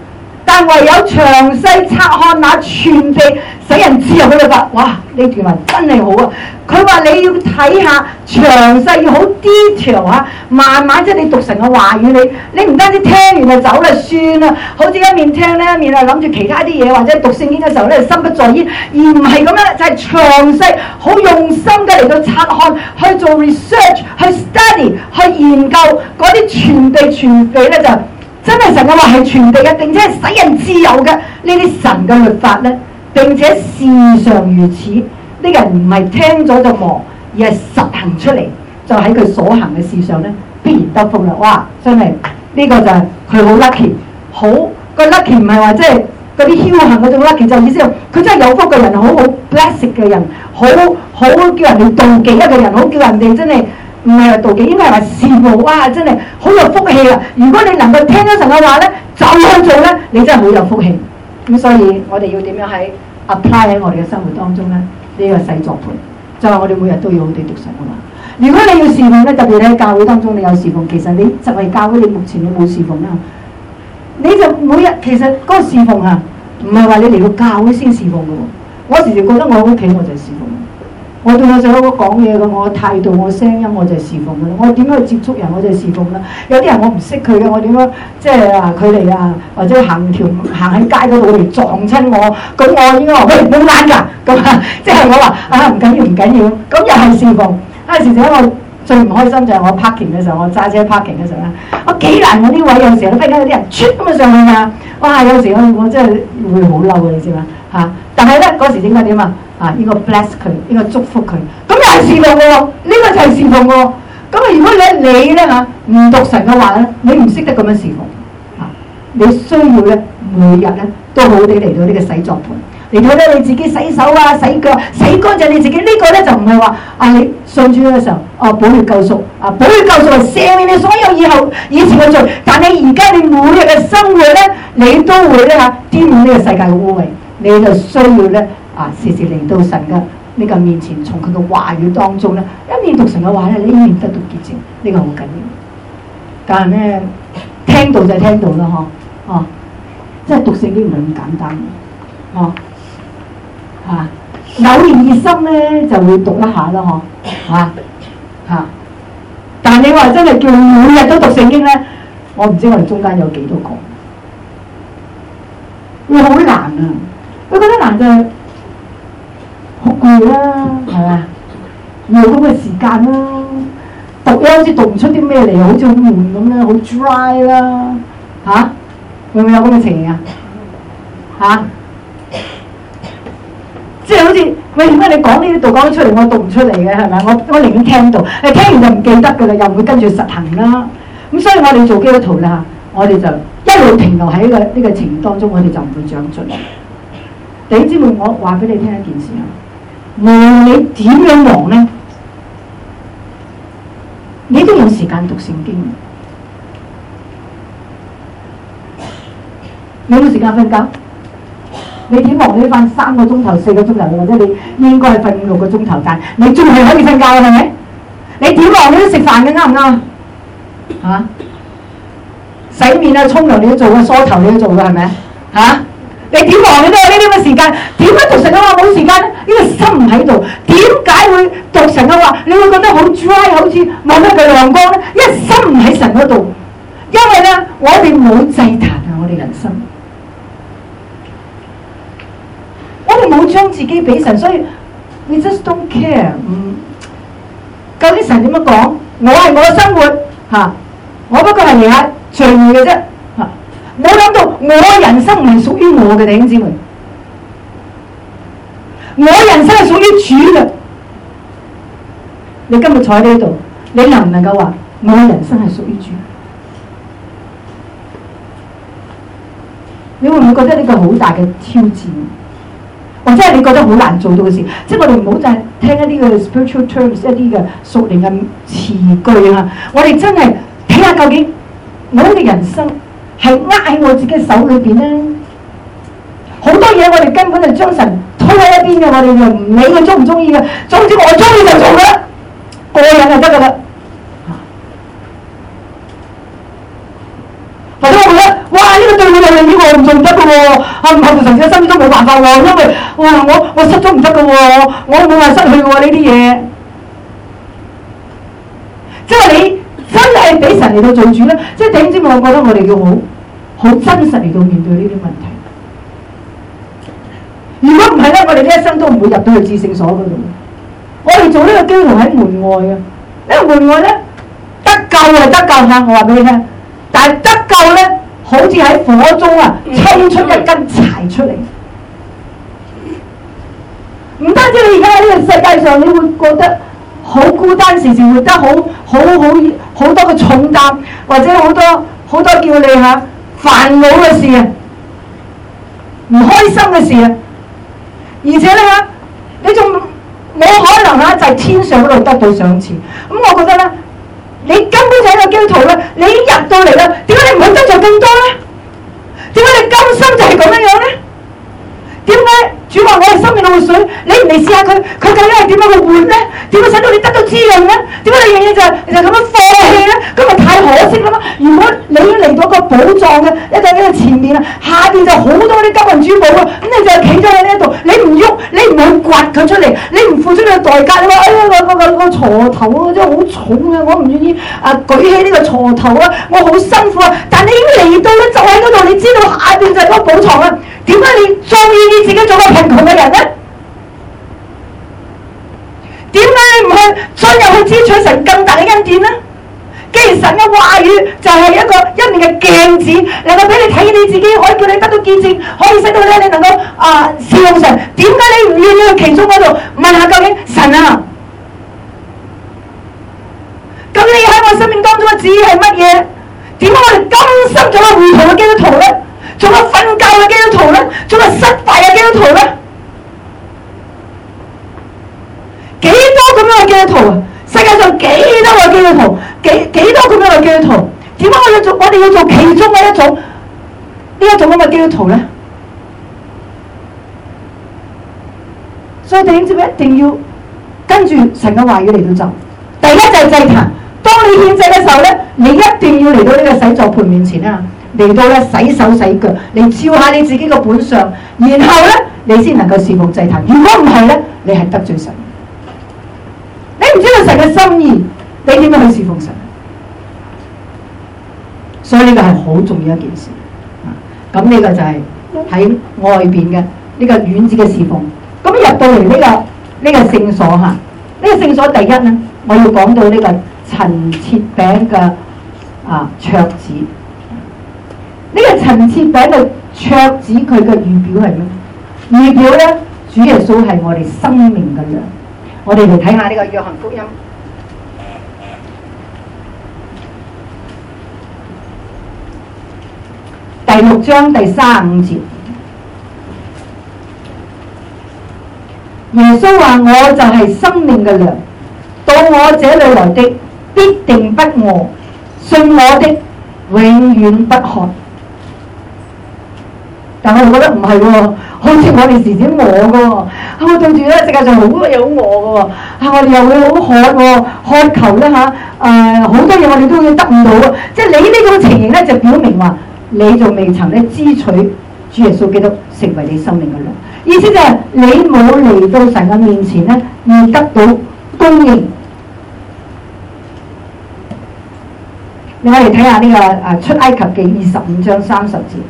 但唯有詳細察看那全地使人自由嘅律法。哇！呢段話真係好啊！佢話你要睇下詳細，要好 detail 啊，慢慢即係你讀神嘅話語，你你唔單止聽完就走啦，算啦，好似一面聽咧一面啊諗住其他啲嘢，或者讀聖經嘅時候咧心不在焉，而唔係咁樣，就係、是、詳細好用心嘅嚟到察看，去做 research， 去 study， 去研究嗰啲全地全地咧就真係神嘅話係全地嘅，並且係使人自由嘅呢啲神嘅律法咧，並且事上如此。呢個人唔係聽咗就忘，而係實行出嚟，就喺佢所行嘅事上咧，必然得福啦！哇，真係呢、這個就係佢好 lucky， 好個 lucky 唔係話即係嗰啲僥倖嗰種 lucky，就意思佢真係有福嘅人，好好 blessed 嘅人，好好叫人哋妒忌一個人，好叫人哋真係唔係話妒忌，應該係話羨慕。哇，真係好有福氣啊！如果你能夠聽咗神嘅話咧，就去做咧，你真係好有福氣。咁所以我哋要點樣喺 apply 喺我哋嘅生活當中咧？呢個洗作盤就係、是、我哋每日都要好地讀神嘅話。如果你要侍奉咧，特別喺教會當中你有侍奉，其實你就係教會，你目前你冇侍奉啦，你就每日其實嗰個侍奉啊，唔係話你嚟到教會先侍奉嘅喎。我時時覺得我喺屋企我就係侍奉，我對我細佬哥講嘢嘅，我態度、我聲音我就係侍奉嘅啦。我點樣去接觸人我就係侍奉啦。有啲人我唔識佢嘅，我點樣即係啊佢哋啊，或者行條行喺街嗰度嚟撞親我，咁我應該話喂冇眼㗎咁啊！即係我話啊唔緊要唔緊要，咁又係侍奉。啊時時我最唔開心就係我 parking 嘅時候，我揸車 parking 嘅時候咧，我幾難揾啲位，有時候都忽然間有啲人出咁啊上去啊！哇有時我我真係會好嬲嘅，你知嘛嚇？但係咧嗰時應該點啊？啊！呢個 bless 佢，呢個祝福佢，咁又係侍奉喎。呢個就係侍奉喎。咁啊，如果你你咧嚇唔讀神嘅話咧，你唔識得咁樣侍奉嚇，你需要咧每日咧都好地嚟到呢個洗作盤，嚟到咧你自己洗手啊、洗腳、洗乾淨你自己。呢個咧就唔係話啊你信主嘅時候啊寶血救贖啊，寶血救贖係赦免你所有以後以前嘅罪，但係而家你每日嘅生活咧，你都會咧嚇沾滿呢個世界嘅污穢，你就需要咧。啊！時時嚟到神嘅呢個面前，從佢嘅話語當中咧，一面讀神嘅話咧，你一面得到潔淨，呢個好緊要。但係咧，聽到就聽到啦，嗬，哦，即係讀聖經唔係咁簡單，哦，啊，偶然熱心咧就會讀一下啦，嗬，啊，嚇。但係你話真係叫每日都讀聖經咧，我唔知我哋中間有幾多個，會好難啊！我覺得難就係。好攰啦，係嘛？冇咁嘅時間啦，讀咧好似讀唔出啲咩嚟，好似好悶咁啦，好 dry 啦，嚇、啊？會唔會有咁嘅情形啊？嚇？即係好似喂，點解你講呢啲道講得出嚟，我讀唔出嚟嘅係咪？我我寧願聽到，你聽完就唔記得㗎啦，又唔會跟住實行啦。咁所以我哋做基督徒啦，我哋就一路停留喺呢個呢個情形當中，我哋就唔會長進。弟兄姊妹，我話俾你聽一件事啊！無論你點樣忙咧，你都有時間讀聖經。你有冇時間瞓覺？你點忙你都瞓三個鐘頭、四個鐘頭，或者你應該係瞓五六個鐘頭，但你仲係可以瞓覺嘅，係咪？你點忙你都食飯嘅，啱唔啱？嚇！洗面啊、沖涼你都做嘅，梳頭你都做嘅，係咪？嚇！你點忙你都有呢啲咁嘅時間，點解讀神嘅話冇時間咧？呢個心唔喺度，點解會讀神嘅話？你會覺得好 dry，好似冇乜嘅亮光咧？因為心唔喺神嗰度，因為咧我哋冇祭壇啊！我哋人生，我哋冇將自己俾神，所以 we just don't care。嗯，究竟神點樣講？我係我嘅生活嚇、啊，我不過係嚟下隨意嘅啫嚇。冇諗到我人生唔係屬於我嘅，弟兄姊妹，我人生係屬於主嘅。你今日坐喺呢度，你能唔能夠話我人生係屬於主？你會唔會覺得呢個好大嘅挑戰？或者係你覺得好難做到嘅事？即係我哋唔好就係聽一啲嘅 spiritual terms， 一啲嘅屬靈嘅詞句啊！我哋真係睇下究竟我嘅人生係握喺我自己手裏邊咧，好多嘢我哋根本就將神推喺一邊嘅，我哋就唔理佢中唔中意嘅，總之我中意就做嘅，過癮就得噶啦。 或者我覺得哇呢、這個對我有利益喎，唔做唔得嘅喎，啊唔係同神嘅心意都冇辦法喎，因為哇我我失咗唔得嘅喎，我冇話失去喎呢啲嘢，即係你真係俾神嚟到做主咧，即係點知我覺得我哋要好好真實嚟到面對呢啲問題。如果唔係咧，我哋呢一生都唔會入到去至聖所嗰度。我哋做呢個基督徒喺門外啊，呢、這個門外咧得救係得救嚇，我話俾你聽。但係得救咧，好似喺火中啊，抽出一根柴出嚟。唔單止你而家喺呢個世界上，你會覺得好孤單，時時活得好好好好多嘅重擔，或者好多好多叫你嚇煩惱嘅事啊，唔開心嘅事啊，而且咧嚇你仲冇可能嚇就係天上嗰度得到賞賜。咁我覺得咧。你根本就係一個基督徒啦，你已經入到嚟啦，點解你唔去得著更多咧？點解你甘心就係咁樣樣咧？點解主話我係生命嘅活水？你唔嚟試下佢，佢究竟係點樣去活咧？點樣使到你得到滋潤咧？點解你樣嘢就係就咁樣放棄咧？咁咪太可惜啦嘛！如果你已經嚟到個寶藏嘅一個呢個前面啊，下邊就好多啲金銀珠寶啊，咁你就企咗喺呢一度，你唔喐，你唔去掘佢出嚟，你唔付出呢個代價，你話哎呀我個個個鋤頭啊真係好重啊，我唔願意啊舉起呢個鋤頭啊，我好辛苦啊！但你已經嚟到咧，就喺嗰度，你知道下邊就係個寶藏啊！點解你仲願意自己做個貧窮嘅人咧？點解你唔去進入去支取神更大嘅恩典呢？既然神嘅話語就係一個一面嘅鏡子，能夠俾你睇你自己，可以叫你得到見證，可以使到咧你能夠啊侍奉神。點解你唔願意去其中嗰度問下究竟神啊？咁你喺我生命當中嘅旨意係乜嘢？點解我哋甘心做個糊塗嘅基督徒咧？做個瞓覺嘅基督徒咧？做個失敗嘅基督徒咧？幾多咁樣嘅基督徒啊？世界上幾多個基督徒？幾幾多咁樣嘅基督徒？點解我要做？我哋要做其中嘅一種呢一種咁嘅基督徒咧？所以弟兄姊妹一定要跟住神嘅話語嚟到走。第一就係祭壇。當你獻祭嘅時候咧，你一定要嚟到呢個洗濯盆面前啊！嚟到咧洗手洗腳，嚟照下你自己個本相，然後咧你先能夠侍奉祭壇。如果唔係咧，你係得罪神。你唔知道神嘅心意，你點樣去侍奉神？所以呢個係好重要一件事。咁呢個就係喺外邊嘅呢個院子嘅侍奉。咁入到嚟呢個呢個聖所嚇，呢個聖所第一咧，我要講到呢個陳設餅嘅啊桌子。呢個陳設餅嘅桌子，佢嘅預表係咩？預表咧，主耶穌係我哋生命嘅糧。我哋嚟睇下呢個約翰福音第六章第三十五節。耶穌話：我就係生命嘅糧，到我這裏來的必定不餓，信我的永遠不渴。但我哋覺得唔係喎，好似我哋時時餓嘅喎，啊我對住咧世界上好多嘢好餓嘅喎，啊我哋又會好渴喎，渴求咧嚇，誒好多嘢我哋都會得唔到啊！即係你呢種情形咧，就表明話你仲未曾咧支取主耶穌基督成為你生命嘅糧。意思就係你冇嚟到神嘅面前咧，而得到供應。你可以睇下呢個誒出埃及記二十五章三十節。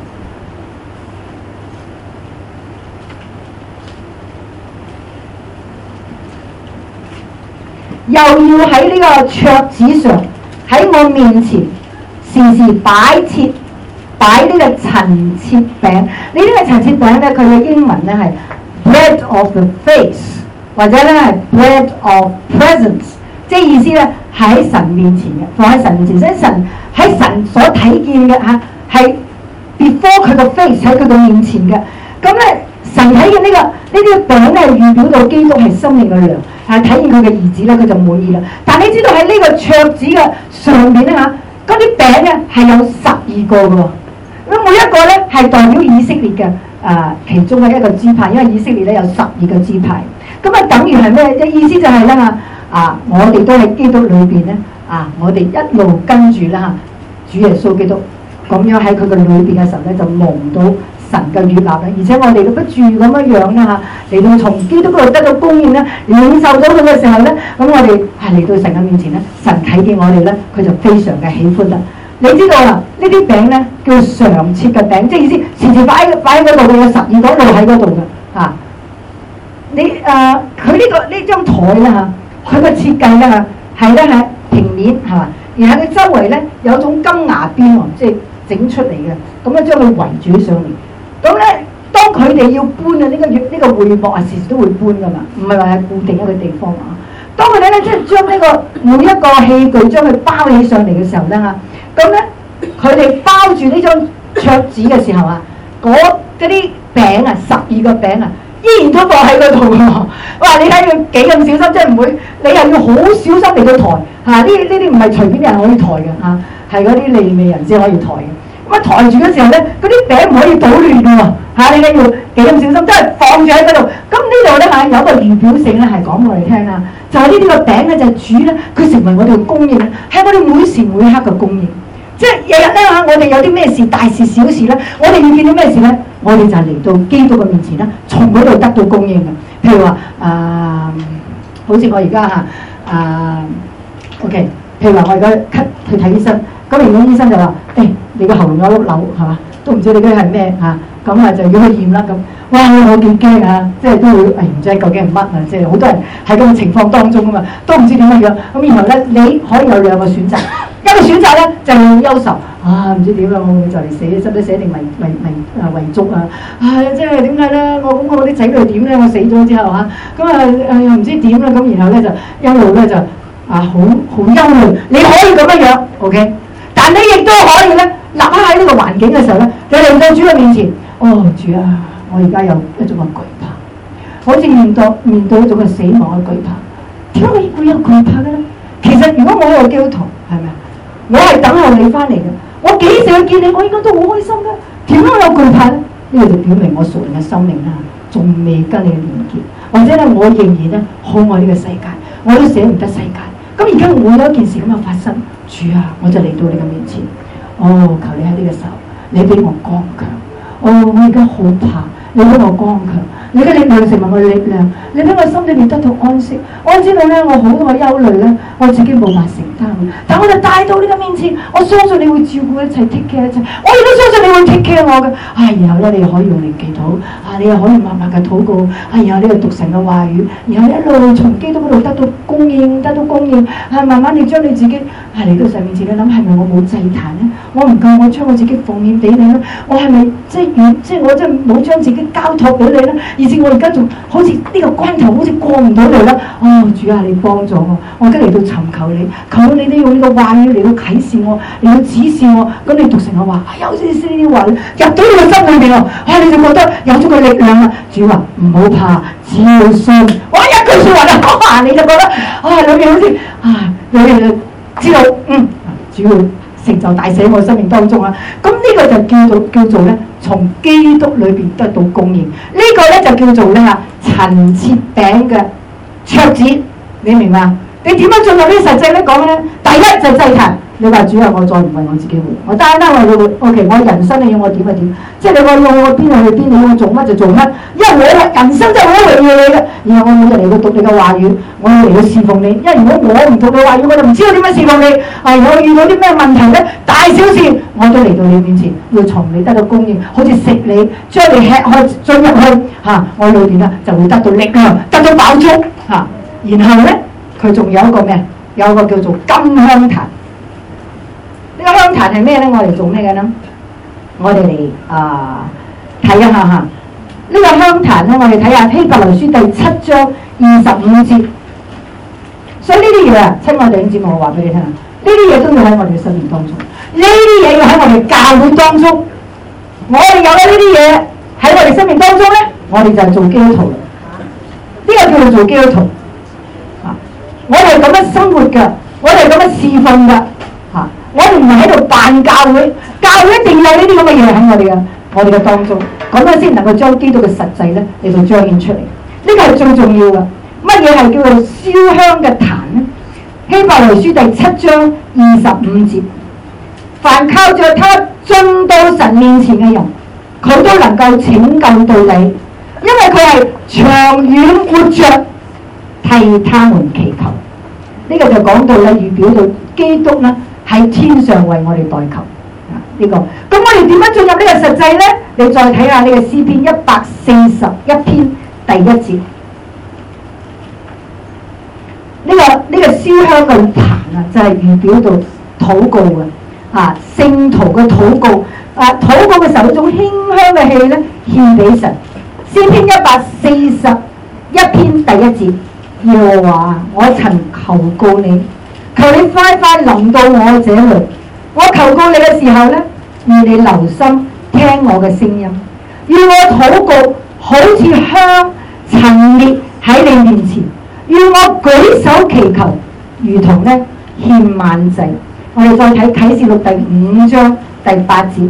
又要喺呢個桌子上喺我面前時時擺設擺呢個陳設餅。你呢個陳設餅咧，佢嘅英文咧係 bread of the face， 或者咧係 bread of presence， 即係意思咧喺神面前嘅，放喺神面前，即係神喺神所睇見嘅嚇，係 before 佢個 face 喺佢個面前嘅。咁咧神睇見呢個呢啲餅咧，預表到基督係生命嘅糧。係睇見佢嘅兒子咧，佢就滿意啦。但係你知道喺呢個桌子嘅上邊咧嚇，嗰啲餅咧係有十二個嘅喎。咁每一個咧係代表以色列嘅啊、呃、其中嘅一個支派，因為以色列咧有十二個支派。咁啊，等於係咩？即意思就係咧嚇啊，我哋都喺基督裏邊咧啊，我哋一路跟住啦嚇，主耶穌基督咁樣喺佢嘅裏邊嘅時候咧，就蒙到神嘅悅納啦。而且我哋都不住咁樣樣啦嚇，嚟到從基督嗰度得到供應咧，領受咗佢嘅時候咧，咁我哋係嚟到神嘅面前咧，神睇見我哋咧，佢就非常嘅喜歡啦。你知道啦，呢啲餅咧叫常設嘅餅，即係意思時時擺擺喺嗰度嘅，有十二個路喺嗰度嘅嚇。你誒佢呢個呢張台咧嚇，佢個設計咧嚇係咧係平面係嘛，而喺佢周圍咧有種金牙邊喎，即係整出嚟嘅，咁樣將佢圍住上嚟。咁咧，當佢哋要搬啊，呢、這個呢、這個會幕啊，時時都會搬噶嘛，唔係話係固定一個地方啊。當佢哋咧即係將呢個每一個器具將佢包起上嚟嘅時候咧嚇，咁咧佢哋包住呢張桌子嘅時候啊，嗰啲餅啊，十二個餅啊，依然都放喺嗰度喎。哇！你睇佢幾咁小心，即係唔會，你又要好小心嚟到抬嚇。呢呢啲唔係隨便啲人可以抬嘅嚇，係嗰啲利未人先可以抬嘅。咁啊抬住嘅時候咧，嗰啲餅唔可以搗亂嘅喎嚇，你咧要幾咁小心，真係放住喺嗰度。咁呢度咧嚇有個預表性咧，係講我哋聽啊，就係呢啲個餅咧就係主咧，佢成為我哋嘅供應，係我哋每時每刻嘅供應。即係日日咧嚇，我哋有啲咩事，大事小事咧，我哋要見到咩事咧，我哋就係嚟到基督嘅面前啦，從嗰度得到供應嘅。譬如話啊、呃，好似我而家嚇啊 ，OK，譬如話我而家咳去睇醫生，咁然後醫生就話：誒、欸，你個喉嚨有粒瘤係嘛？都唔知你嗰係咩嚇，咁啊就要去驗啦咁。哇！我幾驚啊，即係都會誒唔知究竟係乜啊，即係好多人喺咁嘅情況當中啊嘛，都唔知點樣樣。咁然後咧，你可以有兩個選擇。一個選擇咧就係憂愁啊，唔知點啦，我會就嚟死，使唔使寫定遺遺遺啊遺囑啊？啊，即係點解咧？我咁我啲仔女點咧？我死咗之後嚇，咁啊誒又唔知點啦，咁然後咧就一路咧就啊好好憂慮。你可以咁樣樣 ，OK， 但你亦都可以咧，立刻喺呢個環境嘅時候咧，你嚟到主嘅面前，哦主啊，我而家有一種嘅懼怕，好似面對面對一種嘅死亡嘅懼怕。點解我會有懼怕嘅咧？其實如果我係個基督徒，係咪啊？我係等候你翻嚟嘅，我幾時去見你，我應該都好開心嘅。點解我有懼怕咧？呢個就表明我屬靈嘅生命啦，仲未跟你嘅連結，或者咧我仍然咧好愛呢個世界，我都捨唔得世界。咁而家我有一件事咁樣發生，主啊，我就嚟到你嘅面前。哦，求你喺呢個時候，你俾我剛強。哦，我而家好怕，你俾我剛強。你嘅力量成為我嘅力量，你俾我心裏面得到安息。我知道咧，我好多嘅憂慮咧，我自己冇法承擔。但我就帶到你嘅面前，我相信你會照顧一切 take care 一切。我亦都相信你會 take care 我嘅。啊，然後咧，你又可以用力祈禱，啊，你又可以慢慢嘅禱告，啊，然後你又讀神嘅話語，然後你一路從基督嗰度得到供應，得到供應。啊，慢慢你將你自己啊嚟到神面前，你諗係咪我冇祭壇咧？我唔夠，我將我自己奉獻俾你咧？我係咪即係遠即係我真係冇將自己交託俾你咧？以至我而家仲好似呢個關頭好似過唔到嚟啦！哦，主啊，你幫助我，我而家嚟到尋求你，求你都用呢個話語嚟到啟示我，嚟到指示我。咁你讀成個話，有啲啲呢啲話入到你個心裏邊喎，哇！你就覺得有咗個力量啦。主話唔好怕，只要信。哇！一句説話就哇，你就覺得啊，裏邊好似啊，你哋知道嗯，主要成就大寫我生命當中啦。咁呢個就叫做叫做咧。從基督裏邊得到供應，這個、呢個咧就叫做咧嚇陳設餅嘅桌子，你明嘛？你點樣進入呢實際咧講咧？第一就祭壇，你話主啊，我再唔為我自己活，我單單為你活。O.K. 我人生你要我點就點，即係你話要我邊度去邊，你要我做乜就做乜，因為我人生就好榮耀你嘅。然後我每日嚟到讀你嘅話語，我要嚟到侍奉你，因為如果我唔讀你話語，我就唔知道點樣侍奉你。係我遇到啲咩問題咧，大小事我都嚟到你面前，要從你得到供應，好似食你將你吃開進入去嚇、啊，我裏邊咧就會得到力量，得到飽足嚇、啊。然後咧佢仲有一個咩？有一個叫做金香壇。呢個香壇係咩咧？我哋做咩嘅咧？我哋嚟啊睇一下嚇。呢、這個香壇咧，我哋睇下希伯來書第七章二十五節。所以呢啲嘢啊，親愛弟兄姊妹，我話俾你聽啊，呢啲嘢都要喺我哋嘅生命當中，呢啲嘢要喺我哋教會當中。我哋有咗呢啲嘢喺我哋生命當中咧，我哋就係做基督徒啦。呢、這個叫做做基督徒啊！我哋咁樣生活㗎，我哋咁樣侍奉㗎嚇。我哋唔係喺度扮教會，教會一定有呢啲咁嘅嘢喺我哋嘅我哋嘅當中，咁樣先能夠將基督嘅實際咧嚟到彰顯出嚟。呢、這個係最重要嘅。乜嘢係叫做燒香嘅壇咧？希伯來書第七章二十五節， 凡靠着他進到神面前嘅人，佢都能夠拯救到你，因為佢係長遠活着替他們祈求。呢、這個就講到咧，預表到基督咧喺天上為我哋代求啊！呢、這個咁我哋點樣進入呢個實際咧？你再睇下呢個詩篇一百四十一篇第一節，呢、這個呢、這個燒香嘅壇啊，就係、是、預表到禱告嘅啊，聖徒嘅禱告啊，禱告嘅時候，一種馨香嘅氣咧獻俾神。詩篇一百四十一篇第一節。耶和華，我曾求告你，求你快快臨到我這裏。我求告你嘅時候呢，願你留心聽我嘅聲音，要我禱告好似香陳列喺你面前，要我舉手祈求，如同呢獻晚祭。我哋再睇啟示錄第五章第八節。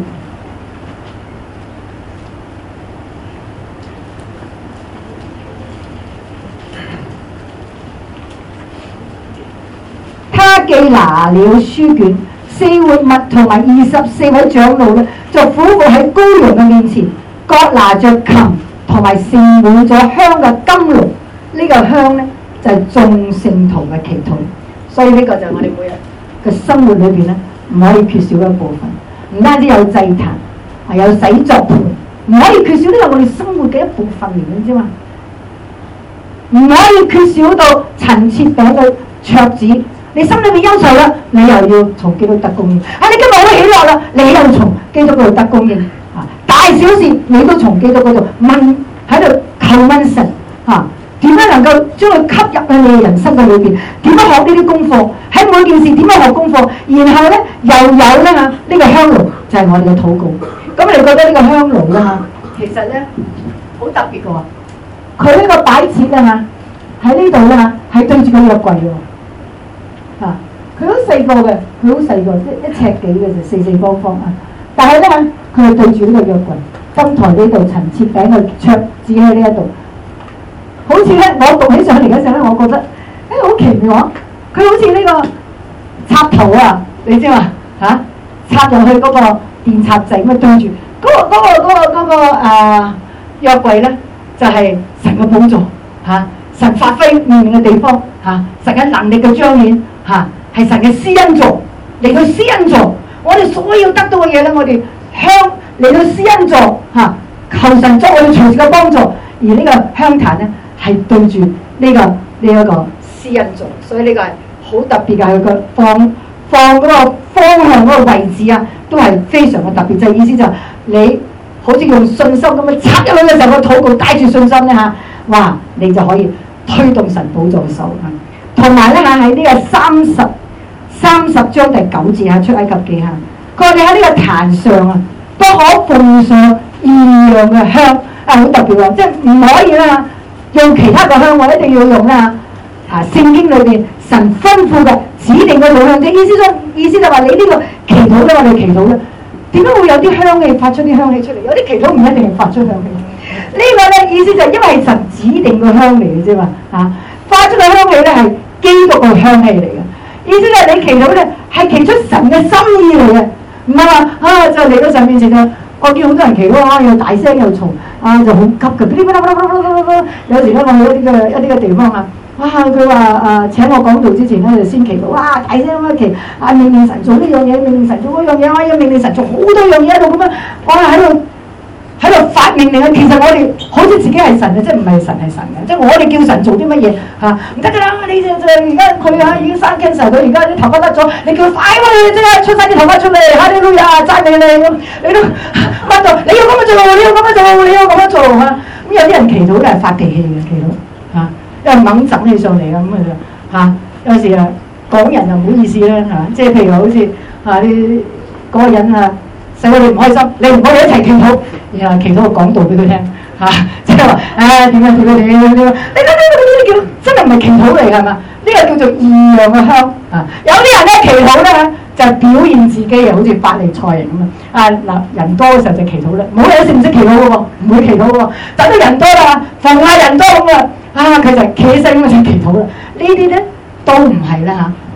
他既拿了書卷，四活物同埋二十四位長老咧，就俯伏喺羔羊嘅面前，各拿着琴同埋盛滿咗香嘅金爐。呢、這個香咧就係、是、眾聖徒嘅祈禱，所以呢個就係我哋每日嘅生活裏邊咧唔可以缺少嘅一部分。唔單止有祭壇，係有洗作盤，唔可以缺少呢個我哋生活嘅一部分嚟嘅啫嘛。唔可以缺少到陳設餅嘅桌子。你心裏邊憂愁啦，你又要從基督得供應。啊，你今日好喜樂啦，你又從基督嗰度得供應。啊，大小事你都從基督嗰度問，喺度求問神。啊，點樣能夠將佢吸入喺你嘅人生嘅裏邊？點樣學呢啲功課？喺每件事點樣學功課？然後咧又有咧嚇呢、這個香爐就係我哋嘅禱告。咁你覺得呢個香爐咧嚇，其實咧好特別嘅喎。佢呢個擺設咧嚇喺呢度咧嚇係對住個約櫃喎。啊！佢好細個嘅，佢好細個，即一尺幾嘅就四四方方啊！但係咧，佢係對住呢個約櫃，金台呢度陳設餅嘅桌子喺呢一度，好似咧我讀起上嚟嘅時候咧，我覺得誒好、欸、奇妙，佢好似呢個插頭啊，你知嘛嚇、啊？插入去嗰個電插仔咁啊，對住嗰、那個嗰、那個嗰、那個嗰、那個誒約櫃咧，就係、是、神嘅寶座嚇，神發揮命令嘅地方嚇、啊，神嘅能力嘅彰顯。嚇，係神嘅施恩座嚟去施恩座，我哋所有得到嘅嘢咧，我哋香嚟到施恩座嚇，求神作我哋隨時嘅幫助。而呢個香壇咧係對住呢、這個呢一、這個施恩座，所以呢個係好特別嘅，佢個放放嗰個方向嗰個位置啊，都係非常嘅特別。就係、意思就係你好似用信心咁樣插入去嘅時候，個禱告帶住信心咧嚇，哇！你就可以推動神寶座嘅手啊！同埋咧嚇喺呢個三十三十章第九節嚇出埃及記嚇，佢話你喺呢個壇上啊，不可奉上異樣嘅香啊，好特別喎，即係唔可以啦，用其他嘅香喎，一定要用啦啊！聖經裏邊神吩咐嘅指定嗰種香，即意思就意思就話你呢個祈禱咧，我哋祈禱咧，點解會有啲香氣發出啲香氣出嚟？有啲祈禱唔一定係發出香氣，這個、呢個咧意思就係因為神指定個香嚟嘅啫嘛嚇，發出嘅香氣咧係基督嘅香氣嚟嘅，意思係你祈禱咧係祈出神嘅心意嚟嘅，唔係話啊就嚟到神面前啊，我見好多人祈禱啊又大聲又嘈啊就好急嘅，有時咧我去一啲嘅一啲嘅地方啊，哇佢話啊請我講道之前咧就先祈禱，哇大聲咁祈啊命令神做呢樣嘢，命令神做嗰樣嘢，我要命令神做好多樣嘢喺度咁樣，我喺度。喺度發命令啊！其實我哋好似自己係神嘅，即係唔係神係神嘅，即係我哋叫神做啲乜嘢嚇唔得㗎啦！你就就而家佢啊已經生 cancer，佢而家啲頭髮甩咗，你叫佢快啲即刻出晒啲頭髮出嚟，哈利路亞讚美你咁，你都乜做？你要咁樣做，你要咁樣做，你要咁樣做嚇。咁、啊、有啲人祈禱都係發脾氣嘅祈禱嚇，因為猛整起上嚟啊咁啊嚇。有時啊講人又唔好意思啦嚇，即係譬如好似嚇啲嗰個人啊。使到你唔開心，你唔可以一齊祈禱，然後祈禱個講道俾佢聽嚇，即係話誒點樣點樣點樣點樣，你睇呢啲叫真係唔係祈禱嚟㗎係嘛？呢個叫做異樣嘅香啊！有啲人咧祈禱咧就係表現自己啊，好似法利賽人咁啊！啊嗱，人多嘅時候就祈禱啦，冇人識唔識祈禱嘅喎，唔會祈禱嘅喎，等到人多啦，逢下人多咁啊，啊佢就企起身咁就祈禱啦。呢啲咧都唔係啦嚇，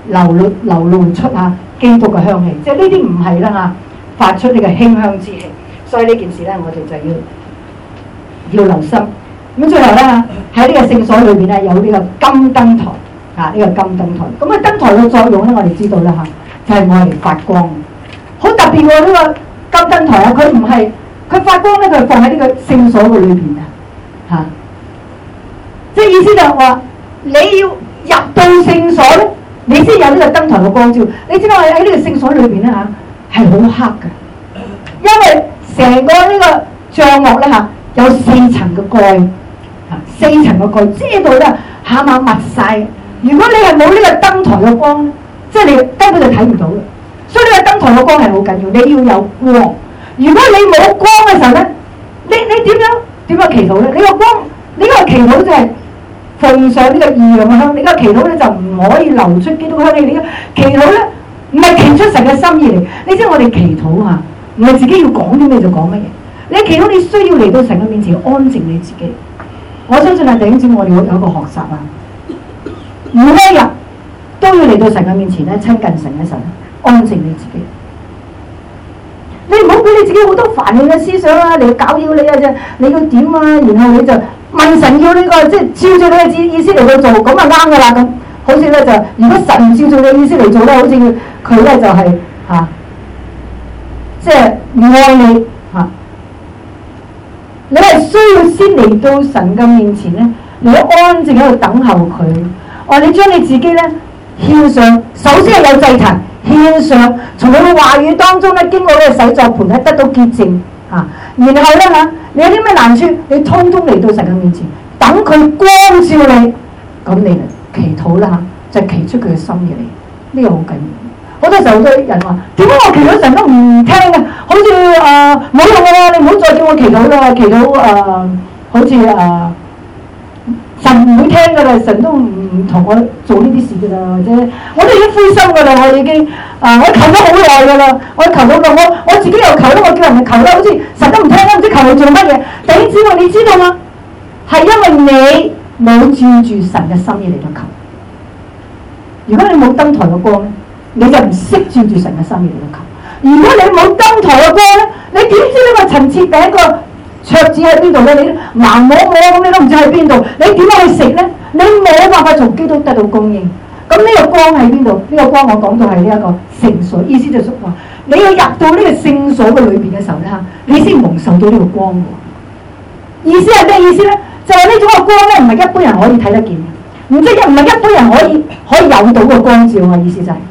流露流露出嚇基督嘅香氣，即係呢啲唔係啦嚇，發出呢個馨香之氣。所以呢件事咧，我哋就要要留心。咁最後咧喺呢個聖所裏邊咧有呢個金燈台啊，呢、這個金燈台。咁啊燈台嘅作用咧，我哋知道啦嚇，就係愛嚟發光。好特別喎！呢、這個金燈台啊，佢唔係佢發光咧，佢係放喺呢個聖所嘅裏邊啊嚇。即係意思就係話，你要入到聖所咧，你先有呢個燈台嘅光照。你知道喺呢個聖所裏邊咧嚇係好黑嘅，因為成個呢個帳幕咧嚇有四層嘅蓋。四層嘅蓋遮到咧，下晚密晒。如果你係冇呢個燈台嘅光咧，即係你根本就睇唔到嘅。所以呢個燈台嘅光係好緊要，你要有光。如果你冇光嘅時候咧，你你點樣點樣祈禱咧？你個光，你個祈禱就係奉上呢個異樣嘅香。你個祈禱咧就唔可以流出基督香氣。你個祈禱咧唔係祈出神嘅心意嚟。你知我哋祈禱啊，唔係自己要講啲咩就講乜嘢。你祈禱你需要嚟到神嘅面前安靜你自己。我相信啊，弟兄姊妹，我哋有一個學習啊，每一日都要嚟到神嘅面前咧，親近神嘅神，安靜你自己。你唔好俾你自己好多煩惱嘅思想啊，嚟搞擾你啊啫！你要點啊？然後你就問神要呢、這個，即係照住你嘅意思嚟到做，咁啊啱噶啦咁。好似咧就，如果神唔照住你嘅意思嚟做咧，好似佢咧就係、是、嚇、啊，即係唔愛你嚇。啊你係需要先嚟到神嘅面前咧，你要安靜喺度等候佢。哦，你將你自己咧獻上，首先係有祭壇獻上，從佢嘅話語當中咧，經過呢個洗作盤咧，得到潔淨啊。然後咧嚇，你有啲咩難處，你通通嚟到神嘅面前，等佢光照你，咁你嚟祈禱啦嚇，就祈出佢嘅心意嚟。呢、這個好緊要。好多時候好多人話：點解我祈禱神都唔聽嘅？好似誒冇用㗎啦！你唔好再叫我祈禱啦，祈禱誒、呃、好似誒、呃、神唔會聽㗎啦，神都唔同我做呢啲事㗎啦，或者我都已經灰心㗎啦，我已經誒、呃、我求咗好耐㗎啦，我求到㗎，我我自己又求啦，我叫人哋求啦，好似神都唔聽啦，唔知求嚟做乜嘢？弟兄姊妹，你知道嗎？係因為你冇照住神嘅心意嚟到求。如果你冇燈台嘅光咧，你就唔識照住神嘅心意嚟到求。如果你冇燈台嘅光咧，你點知呢個陳設餅個桌子喺邊度咧？你盲摸摸咁，你都唔知喺邊度。你點樣去食咧？你冇辦法從基督得到供應。咁呢個光喺邊度？呢、這個光我講到係呢一個聖所，意思就係話你要入到呢個聖所嘅裏邊嘅時候咧，你先蒙受到呢個光喎。意思係咩意思咧？就係、是、呢種嘅光咧，唔係一般人可以睇得見嘅，唔即係唔係一般人可以可以有到嘅光照嘅意思就係、是。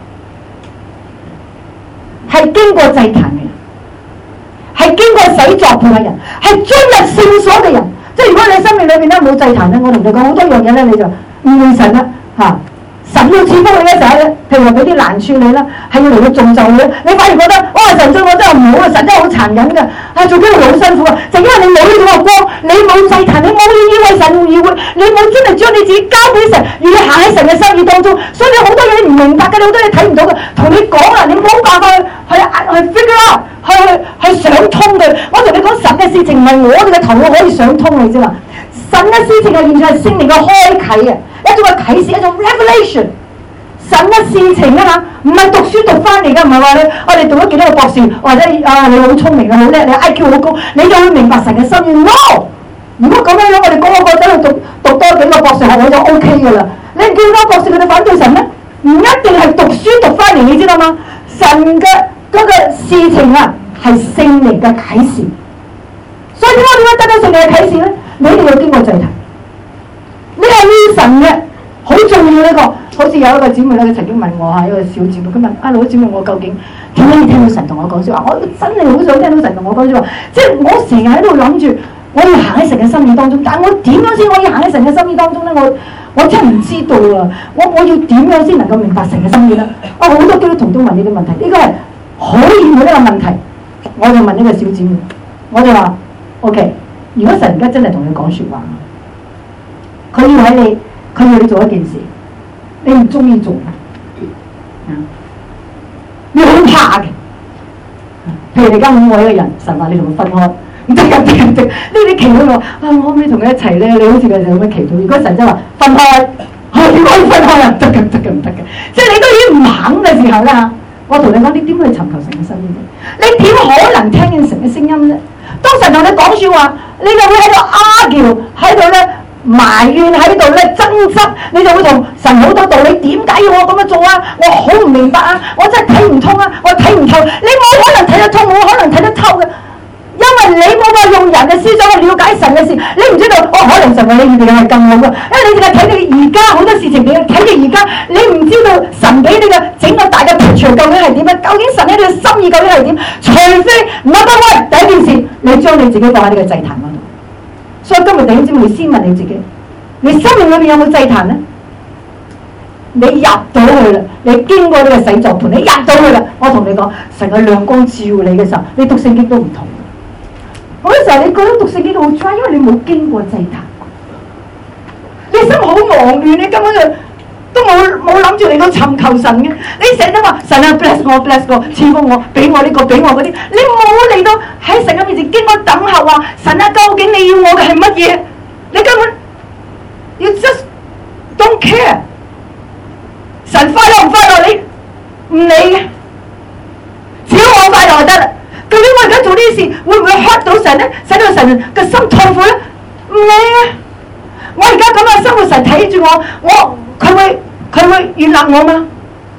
係經過祭壇嘅人，係經過洗作盤嘅人，係進入聖所嘅人。即係如果你生命裏邊咧冇祭壇咧，我同你講好多樣嘢咧，你就唔會神啦嚇。神要賜福你嘅時候咧，譬如話俾啲難處你啦，係要嚟到造就你，你反而覺得哇、哦、神對我真係唔好啊，神真係好殘忍㗎，啊做基督徒好辛苦啊，就因為你冇呢種嘅光，你冇祭壇，你冇願意為神而活，你冇真係將你自己交俾神，而你行喺神嘅心意當中，所以你好多嘢你唔明白嘅，你好多嘢睇唔到嘅，同你講啊，你冇辦法去去去 figure out，去去去想通嘅。我同你講神嘅事情唔係我哋嘅頭腦可以想通你啫嘛，神嘅事情係完全係聖靈嘅開啟啊！一種嘅啟示，一種 revelation， 神嘅事情啊嘛，唔係讀書讀翻嚟㗎，唔係話你我哋讀咗幾多個博士，或者啊你好聰明啊好叻，你 I Q 好高，你就會明白神嘅心意。No， 如果咁樣樣，我哋個個走去讀讀多幾個博士學位就 O K 㗎啦。你叫多博士佢哋反對神咩？唔一定係讀書讀翻嚟，你知道嗎？神嘅嗰個事情啊，係聖靈嘅啟示。所以點解點解得到聖靈嘅啟示咧？你一定要經過祭壇。呢個係神嘅好重要呢、這個，好似有一個姊妹咧，佢曾經問我嚇，一個小姊妹，佢問啊老姊妹，我究竟點解要聽到神同我講説話？我真係好想聽到神同我講説話，即係我成日喺度諗住，我要行喺神嘅心意當中，但係我點樣先可以行喺神嘅心意當中咧？我我真係唔知道啊！我我要點樣先能夠明白神嘅心意咧？啊，好多基督徒都問呢啲問題，呢、這個係好熱門呢個問題。我就問呢個小姊妹，我就話 ：O.K. 如果神而家真係同你講説話。佢要喺你，佢要你做一件事，你唔中意做，嗯，你好怕嘅。譬如你而家好愛一個人，神話你同佢分開，唔得咁定定，呢啲祈禱話啊，我可唔可以同佢一齊咧？你好似佢就咁樣祈禱。如果神真係話分開，我點可以分開開啊，唔得嘅，唔得嘅，唔得嘅。即係你都已經唔肯嘅時候啦，我同你講，你點去尋求神嘅心意啫？你點可能聽見神嘅聲音咧？當神同你講説話，你就會喺度 argue，喺度咧埋怨，喺度咧爭執，你就會同神好多道理。點解要我咁樣做啊？我好唔明白啊！我真係睇唔通啊！我睇唔透。你冇可能睇得通，冇可能睇得透嘅。因為你冇法用人嘅思想去了解神嘅事，你唔知道哦，可能神嘅意定係更好嘅，因為你淨係睇你而家好多事情，你睇你而家，你唔知道神俾你嘅整個大嘅 picture 究竟係點啊？究竟神喺你嘅心意究竟係點？除非 number one 第一件事，你將你自己放喺呢個祭壇嗰度。所以今日弟兄姊妹先問你自己，你生命裏面有冇祭壇咧？你入到去啦，你經過呢個洗濯盤，你入到去啦，我同你講，神嘅亮光照你嘅時候，你讀聖經都唔同。好多時候你覺得讀聖經好 dry，因為你冇經過祭壇，你心好忙亂，你根本就都冇冇諗住嚟到尋求神嘅。你成日都話神啊 bless 我 bless 我，賜福我，俾我呢個俾我嗰啲，你冇嚟到喺神嘅面前經過等候話神啊，究竟你要我嘅係乜嘢？你根本你 just don't care。神快樂唔快樂你唔理嘅，只要我快樂就得啦。究竟我而家做呢啲事會唔會 hurt 到神咧？使到神嘅心痛苦咧？唔理啊！我而家咁嘅生活，神睇住我，我佢會佢會原諒我嗎？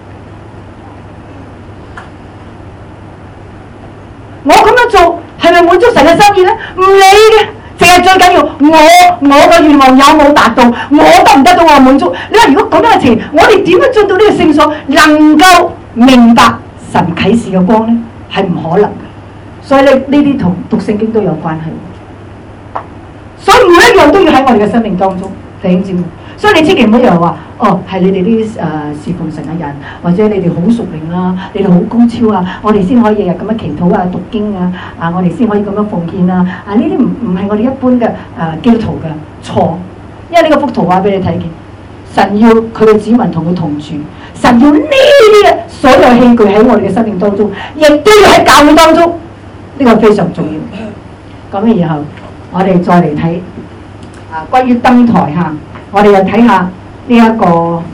我咁樣做係咪滿足神嘅心意咧？唔理嘅，淨係最緊要我我嘅願望有冇達到，我得唔得到我滿足？你話如果咁樣嘅情，我哋點樣進到呢個聖所，能夠明白神啟示嘅光咧？係唔可能嘅。所以呢呢啲同讀聖經都有關係，所以每一樣都要喺我哋嘅生命當中，弟兄姊妹。所以你千祈唔好以為話，哦係你哋啲誒侍奉神嘅人，或者你哋好屬靈啊，你哋好高超啊，我哋先可以日日咁樣祈禱啊、讀經啊，啊我哋先可以咁樣奉獻啊，啊呢啲唔唔係我哋一般嘅誒、呃、基督徒嘅錯，因為呢個幅圖畫俾你睇見，神要佢嘅子民同佢同住，神要呢啲嘅所有器具喺我哋嘅生命當中，亦都要喺教會當中。呢個非常重要。咁然後我哋再嚟睇啊，關於燈台嚇，我哋又睇下呢一個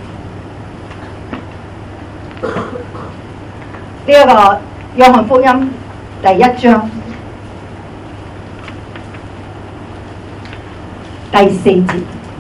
呢一個約翰福音第一章第四節，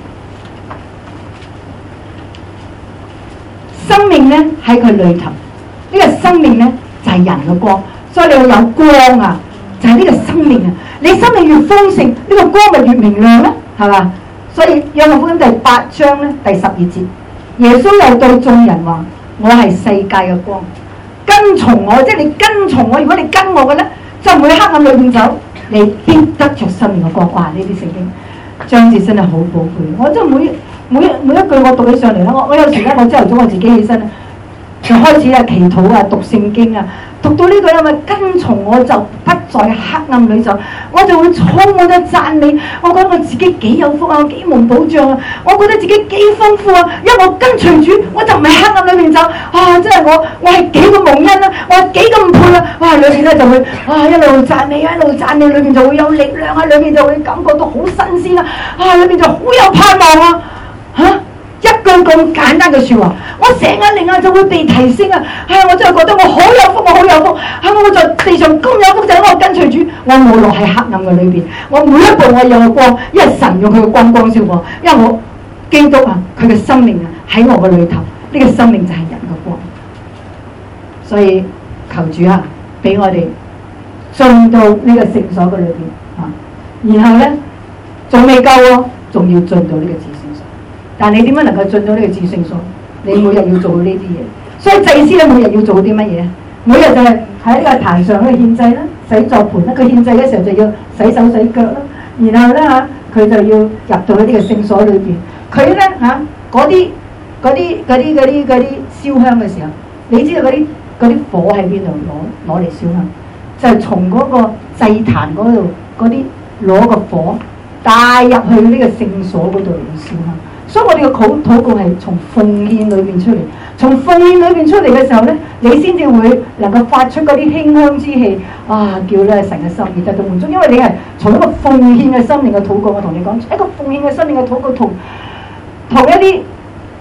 生命咧喺佢裏頭，呢、這個生命咧就係、是、人嘅光。所以你要有光啊，就係、是、呢個生命啊！你生命越豐盛，呢、這個光咪越明亮咧，係嘛？所以約翰福音第八章咧第十二節，耶穌又對眾人話：我係世界嘅光，跟從我，即係你跟從我。如果你跟我嘅咧，就唔會喺黑暗裏邊走，你必得着生命嘅光。哇！呢啲聖經章節真係好寶貴。我真係每每一每一句我讀起上嚟咧，我我有時咧，我朝頭早我自己起身咧，就開始啊祈禱啊，讀聖經啊。讀到呢句因為跟從我就不在黑暗裏走，我就會充滿咗讚美。我覺得我自己幾有福啊，幾蒙保障啊！我覺得自己幾豐富啊，因為我跟隨主，我就唔係黑暗裏面走啊！真係我我係幾咁蒙恩啊，我係幾咁配啊！哇！裏面咧就會啊一路讚美，一路讚美，裏面就會有力量啊，裏面就會感覺到好新鮮啊！啊，裏面就好有盼望啊！嚇、啊！一句咁簡單嘅説話，我成個靈啊就會被提升啊！係啊，我真係覺得我好有福，我好有福！係我在地上咁有福，就係我跟隨主，我冇落喺黑暗嘅裏邊。我每一步我有個光，因為神用佢嘅光光照我，因為我基督啊，佢嘅生命啊喺我嘅裏頭，呢、這個生命就係人嘅光。所以求主啊，俾我哋進到呢個聖所嘅裏邊啊，然後咧仲未夠喎，仲要進到呢個至聖所。但你點樣能夠進到呢個至聖所？你每日要做呢啲嘢，所以祭司咧每日要做啲乜嘢？每日就係喺呢個壇上去獻祭啦、洗作盤啦。佢獻祭嘅時候就要洗手洗腳啦，然後咧嚇佢就要入到呢個聖所裏邊。佢咧嚇嗰啲嗰啲嗰啲嗰啲嗰啲燒香嘅時候，你知道嗰啲嗰啲火喺邊度攞攞嚟燒香？就係從嗰個祭壇嗰度嗰啲攞個火帶入去呢個聖所嗰度嚟燒香。所以我哋嘅禱禱告係從奉獻裏面出嚟，從奉獻裏面出嚟嘅時候咧，你先至會能夠發出嗰啲馨香之氣啊！叫咧神嘅心意得到滿足，因為你係從一個奉獻嘅心靈嘅禱告。我同你講，一個奉獻嘅心靈嘅禱告同同一啲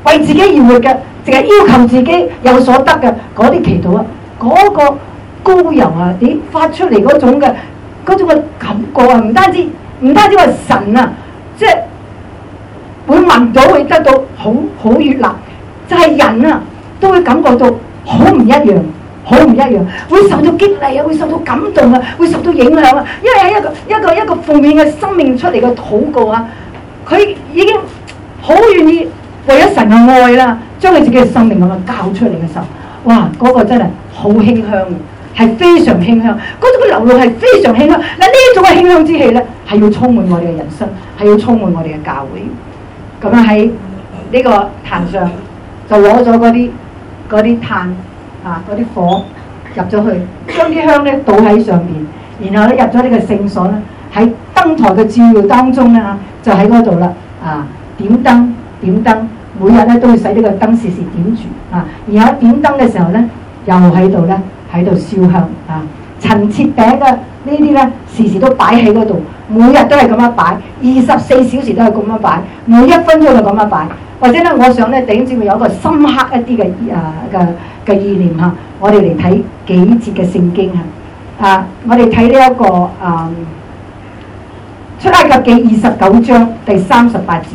為自己而活嘅，淨係要求自己有所得嘅嗰啲祈禱啊，嗰、那個高油啊，你發出嚟嗰種嘅嗰種嘅感覺啊，唔單止唔單止話神啊，即係會聞到會得到好好悅納，就係、是、人啊都會感覺到好唔一樣。好唔一樣，會受到激勵啊，會受到感動啊，會受到影響啊。因為喺一個一個一個負面嘅生命出嚟嘅禱告啊，佢已經好願意為咗神嘅愛啦，將佢自己嘅生命咁樣交出嚟嘅時候，哇！嗰、那個真係好馨香，係非常馨香。嗰種嘅流露係非常馨香。嗱，呢種嘅馨香之氣咧，係要充滿我哋嘅人生，係要充滿我哋嘅教會。咁樣喺呢個壇上就攞咗嗰啲嗰啲炭。啊！嗰啲火入咗去，將啲香咧倒喺上邊，然後咧入咗呢個聖所咧，喺燈台嘅照耀當中咧，就喺嗰度啦。啊，點燈點燈，每日咧都會使呢個燈時時點住啊。然後點燈嘅時候咧，又喺度咧喺度燒香啊。陳設餅嘅呢啲咧，時時都擺喺嗰度，每日都係咁樣擺，二十四小時都係咁樣擺，每一分鐘就咁樣擺。或者咧，我想咧，弟兄姊妹有一個深刻一啲嘅啊嘅嘅意念嚇，我哋嚟睇幾節嘅聖經啊！啊，我哋睇呢一個啊出埃及記二十九章第三十八節，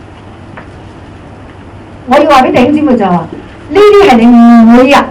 我要話俾弟兄姊妹就係話，呢啲係你每日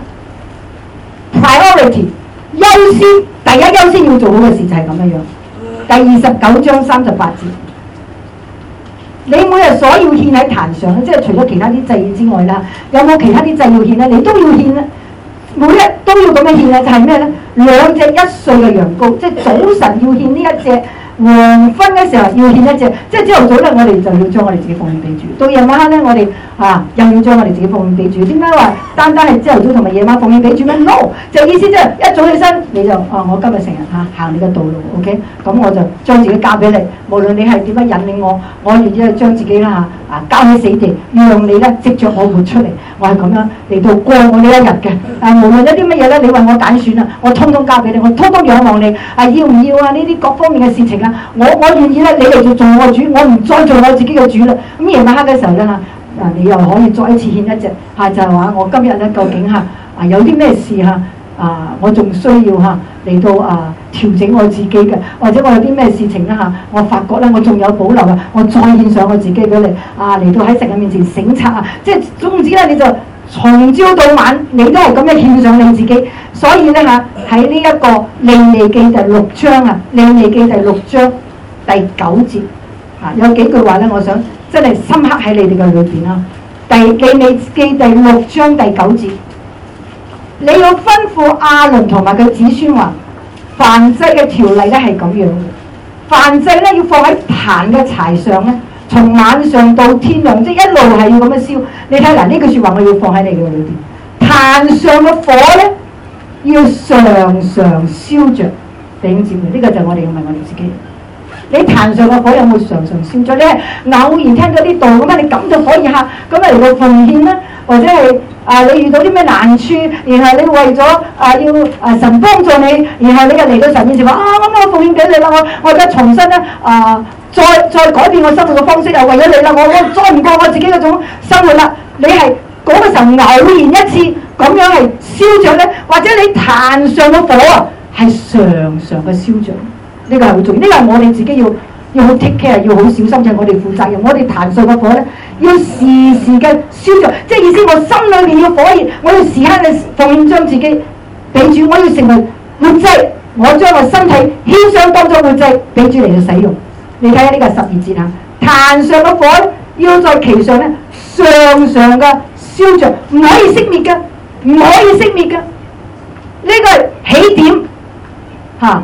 priority 優先第一優先要做好嘅事就係咁樣樣。第二十九章三十八節。你每日所要獻喺壇上咧，即係除咗其他啲祭之外啦，有冇其他啲祭要獻咧？你都要獻咧，每日都要咁樣獻咧，就係咩咧？兩隻一歲嘅羊羔，即係早晨要獻呢一隻，黃昏嘅時候要獻一隻，即係朝頭早咧，我哋就要將我哋自己奉獻俾主；到夜晚黑咧，我哋啊又要將我哋自己奉獻俾主。點解話單單係朝頭早同埋夜晚奉獻俾主咩 ？No， 就意思即係一早起身你就啊，我今日成日嚇行呢個道路 ，OK，咁我就將自己交俾你，無論你係點樣引領我，我願意將自己啦嚇啊交喺死地，讓你咧藉著我活出嚟，我係咁樣嚟到過我呢一日嘅。啊，無論一啲乜嘢咧，你為我揀選啊，我通通交俾你，我通通仰望你。啊，要唔要啊？呢啲各方面嘅事情啊，我我願意咧，你嚟做做我主，我唔再做我自己嘅主啦。咁夜晚黑嘅時候咧嚇，啊你又可以再一次獻一隻嚇，就係話我今日咧究竟嚇啊有啲咩事嚇啊，我仲需要嚇嚟到啊調整我自己嘅，或者我有啲咩事情咧嚇，我發覺咧我仲有保留啊，我再獻上我自己俾你啊，嚟到喺神嘅面前省察啊，即係總之咧你就從朝到晚你都係咁樣獻上你自己。所以咧嚇喺呢一個利未記第六章啊，利未記第六章第九節啊，有幾句話咧，我想真係深刻喺你哋嘅裏邊啦。第利未記第六章第九節，你要吩咐亞倫同埋佢子孫話，燔祭嘅條例咧係咁樣嘅，燔祭咧要放喺壇嘅柴上咧，從晚上到天亮，即係一路係要咁樣燒。你睇嗱，呢句説話我要放喺你嘅裏邊，壇上嘅火咧要常常燒着。弟兄姊妹，呢、這個就係我哋要問我哋自己。你壇上嘅火有冇常常燒着？你係偶然聽到啲道咁啊，你感到火熱嚇，咁啊嚟到奉獻啦，或者係啊你遇到啲咩難處，然後你為咗啊要啊神幫助你，然後你又嚟到神面前話啊，咁我奉獻俾你啦，我我而家重新咧啊再再改變我生活嘅方式，又為咗你啦，我我再唔過我自己嗰種生活啦。你係嗰個時候偶然一次咁樣係燒着咧，或者你壇上嘅火啊係常常嘅燒着。呢個係好重要，呢個係我哋自己要要好 take care，要好小心，就係我哋負責任。我哋壇上嘅火咧，要時時嘅燒着，即係意思我心裏面要火熱，我要時刻嘅奉獻將自己俾主，我要成為活祭，我將我身體獻上當作活祭俾主嚟到使用。你睇下呢個十二節啊，壇上嘅火要在其上咧常常嘅燒着，唔可以熄滅嘅，唔可以熄滅嘅。呢、這個係起點嚇。啊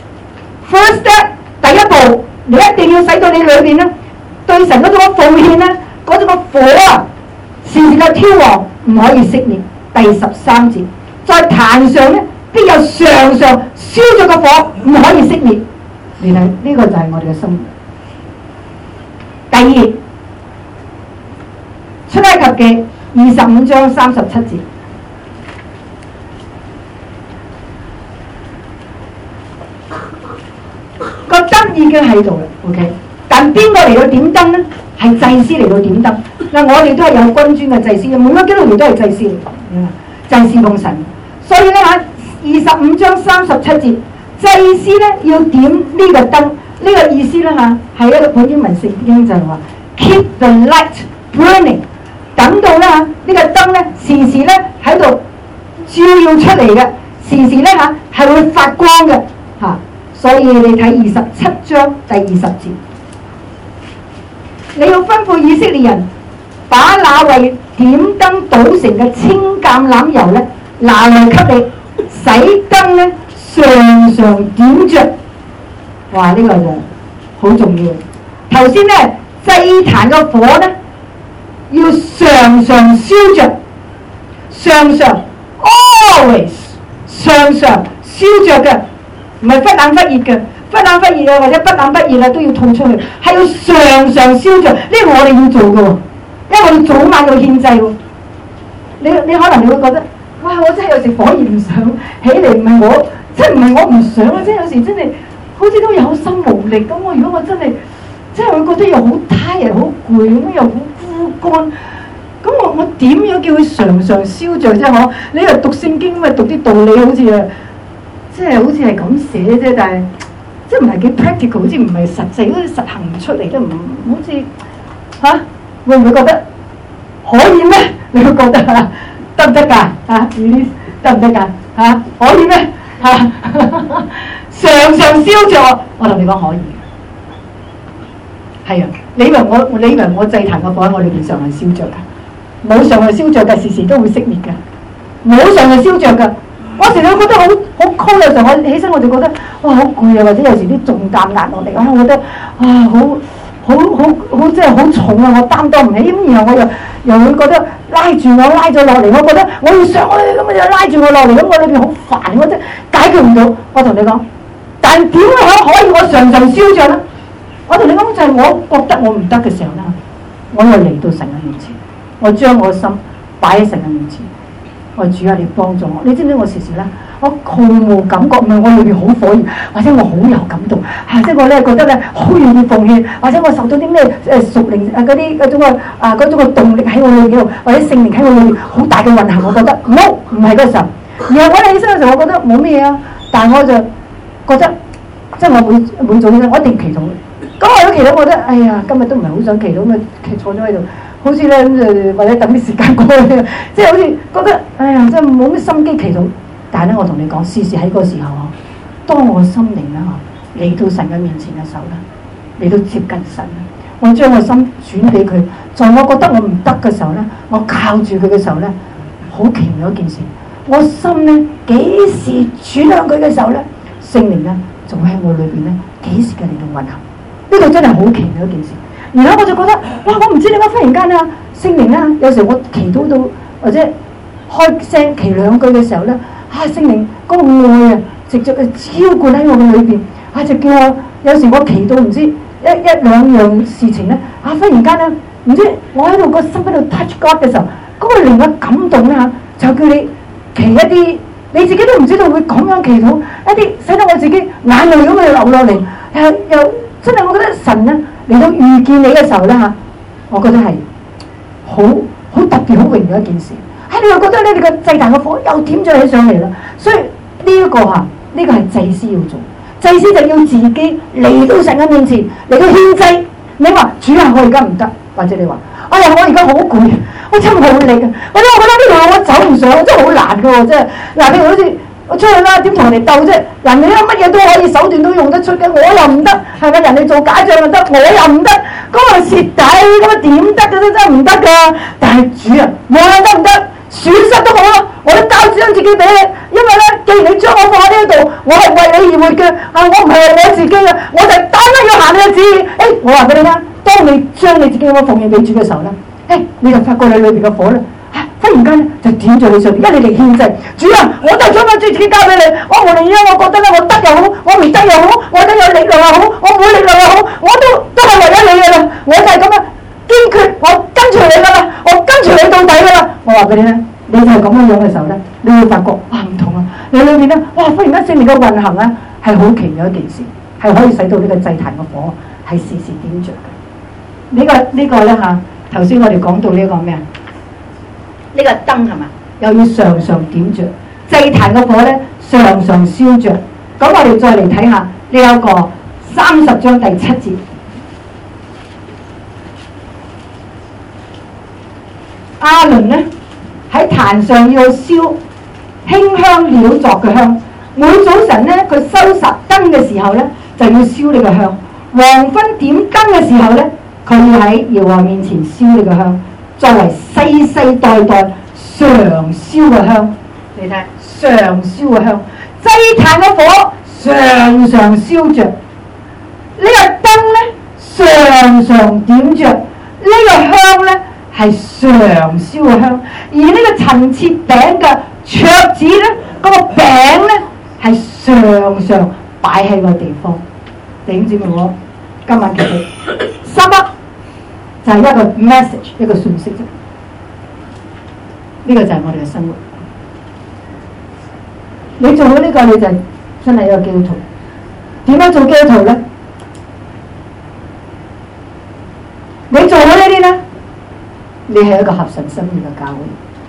First step 第一步，你一定要使到你裏邊咧，對神嗰種奉獻咧，嗰種嘅火啊，時時嘅挑旺，唔可以熄滅。第十三節，在壇上咧，必有常常燒咗個火，唔可以熄滅。你睇呢、這個就係我哋嘅心。第二，出埃及記二十五章三十七節。個燈已經喺度啦 ，OK。但邊個嚟到點燈咧？係祭司嚟到點燈。 嗱，我哋都係有君尊嘅祭司嘅，每個基督徒都係祭司嚟嘅，祭司奉神。所以咧嚇，二十五章三十七節，祭司咧要點呢個燈，呢、這個意思咧嚇係一個本英文聖經就係話 keep the light burning， 等到咧嚇呢、這個燈咧時時咧喺度照耀出嚟嘅，時時咧嚇係會發光嘅嚇。所以你睇二十七章第二十節，你要吩咐以色列人把那為點燈倒成嘅清橄欖油咧拿來給你，使燈咧常常點着。哇！呢、這個就好重要。頭先咧祭壇嘅火咧要常常燒着，常常 always 常常燒着嘅。唔係忽冷忽熱嘅，忽冷忽熱啊，或者不冷不熱啊，都要吐出去，係要常常燒着。呢個我哋要做嘅喎，因為我哋早晚要獻祭喎。你你可能你會覺得，哇！我真係有時火焰唔想起嚟，唔係我，即係唔係我唔想啊！即係有時真係好似都有心無力咁。我如果我真係，即係會覺得又好攤，好攰咁，又好枯乾。咁我我點樣叫佢常常燒着啫？嗬！你又讀聖經咁啊，讀啲道理好似啊〜即係好似係咁寫啫，但係即係唔係幾 practical，好似唔係實際，好似實行唔出嚟都唔好似嚇、啊，會唔會覺得可以咩？你會覺得嚇得唔得㗎？嚇，呢得唔得㗎？嚇，可以咩？嚇、啊，常常燒着，我同你講可以。係啊，你以為我你以為我祭壇嘅火喺我裏邊常係燒着㗎？冇常係燒着㗎，時時都會熄滅㗎。冇常係燒着㗎。我時都覺得好好 cool 嘅時候，我起身我就覺得哇好攰啊，或者有時啲重擔壓落嚟啊，我覺得啊好好好好即係好重啊，我擔當唔起咁，然後我又又會覺得拉住我拉咗落嚟，我覺得我要上去咁就拉住我落嚟，咁我裏邊好煩，我真係解決唔到。我同你講，但係點樣可以我常常燒着咧？我同你講就係我覺得我唔得嘅時候咧，我又嚟到神嘅面前，我將我心擺喺神嘅面前。我主啊，你幫助我！你知唔知我時時咧，我毫無感覺，唔係我裏邊好火熱，或者我好有感動，嚇！即係我咧覺得咧好願意奉獻，或者我受到啲咩誒屬靈誒嗰啲嗰種嘅啊嗰種嘅動力喺我裏邊度，或者聖靈喺我裏邊好大嘅運行，我覺得 no 唔係嗰時候。然後我起身嘅時候，我覺得冇咩嘢啊，但係我就覺得即係我每每早起身，我一定祈禱。咁我都祈禱，我覺得哎呀，今日都唔係好想祈禱，咁啊坐咗喺度。好似咧咁就或者等啲時間過去，即係好似覺得哎呀，真係冇咩心機祈禱。但係咧，我同你講，試試喺嗰個時候，當我心靈咧嚟到神嘅面前嘅時候咧，嚟到接近神，我將個心轉俾佢。在我覺得我唔得嘅時候咧，我靠住佢嘅時候咧，好奇妙一件事，我心咧幾時轉向佢嘅時候咧，聖靈咧就喺我裏邊咧幾時嘅嚟到運行。呢個真係好奇妙一件事。然後我就覺得，哇！我唔知點解忽然間啊，聖靈啊，有時我祈禱到或者開聲祈兩句嘅時候咧，啊聖靈嗰個愛啊，直接嘅澆灌喺我嘅裏邊，啊就叫我有時我祈禱唔知一一兩樣事情咧，啊忽然間咧，唔知我喺度個心喺度 touch God 嘅時候，嗰、那個靈嘅感動咧嚇，就叫你祈一啲你自己都唔知道會咁樣祈禱，一啲使到我自己眼淚咁樣流落嚟，又又真係我覺得神咧。嚟到遇見你嘅時候咧嚇，我覺得係好好特別、好榮耀一件事。喺、哎、你又覺得咧，你個祭壇嘅火又點咗起上嚟啦。所以呢、這、一個嚇，呢、這個係祭司要做。祭司就要自己嚟到神嘅面前嚟到獻祭。你話主啊，我而家唔得，或者你話哎呀，我而家好攰，我真係冇力啊！或者我覺得呢度我走唔上，真係好難嘅喎，真係嗱，譬如好似。我出去啦，點同人哋鬥啫？人哋咧乜嘢都可以，手段都用得出嘅，我又唔得，係咪？人哋做假帳就得，我又唔得，嗰個蝕底，咁啊點得嘅都真係唔得㗎。但係主啊，無論得唔得，損失都好啦，我都交轉自己俾你，因為咧，既然你將我放喺呢一度，我係為你而活嘅，啊，我唔係為我自己嘅，我就單單要行你嘅旨意。誒、哎，我話俾你聽，當你將你自己咁樣奉獻俾主嘅時候咧，誒、哎，你就發覺你裏邊嘅火咧。忽然間就點咗你上邊，一你嚟獻祭，主啊，我都係將我自己交俾你。我無論而家我覺得咧，我得又好，我唔得又好，我得有力量又好，我冇力量又好，我都都係為咗你嘅啦。我就係咁樣堅決，我跟隨你噶啦，我跟隨你到底噶啦。我話俾你聽，你就係咁樣樣嘅時候咧，你會發覺啊唔同啊，你裏面咧哇，忽然間聖靈嘅運行咧係好奇妙一件事，係可以使到呢個祭壇嘅火係時時點着嘅。呢個呢個咧嚇頭先我哋講到呢個咩啊？呢、這個燈係嘛？又要常常點着，祭壇嘅火咧常常燒着。咁我哋再嚟睇下呢一個三十章第七節。亞倫咧喺壇上要燒馨香料作嘅香，每早晨咧佢收拾燈嘅時候咧就要燒呢個香，黃昏點燈嘅時候咧佢要喺耶和華面前燒呢個香，作為世世代代常燒嘅香。你睇常燒嘅香，祭壇嘅火常常燒着，呢、這個燈咧常常點着，呢、這個香咧係常燒嘅香，而呢個陳設餅嘅桌子咧，嗰、那個餅咧係常常擺喺個地方。弟兄姊妹，我今晚其實三粒就係一個 message， 一個訊息啫。呢、這個就係我哋嘅生活。你做咗呢個，你就真係一個基督徒。點樣做基督徒咧？你做咗呢啲咧？你係一個合神心意嘅教會，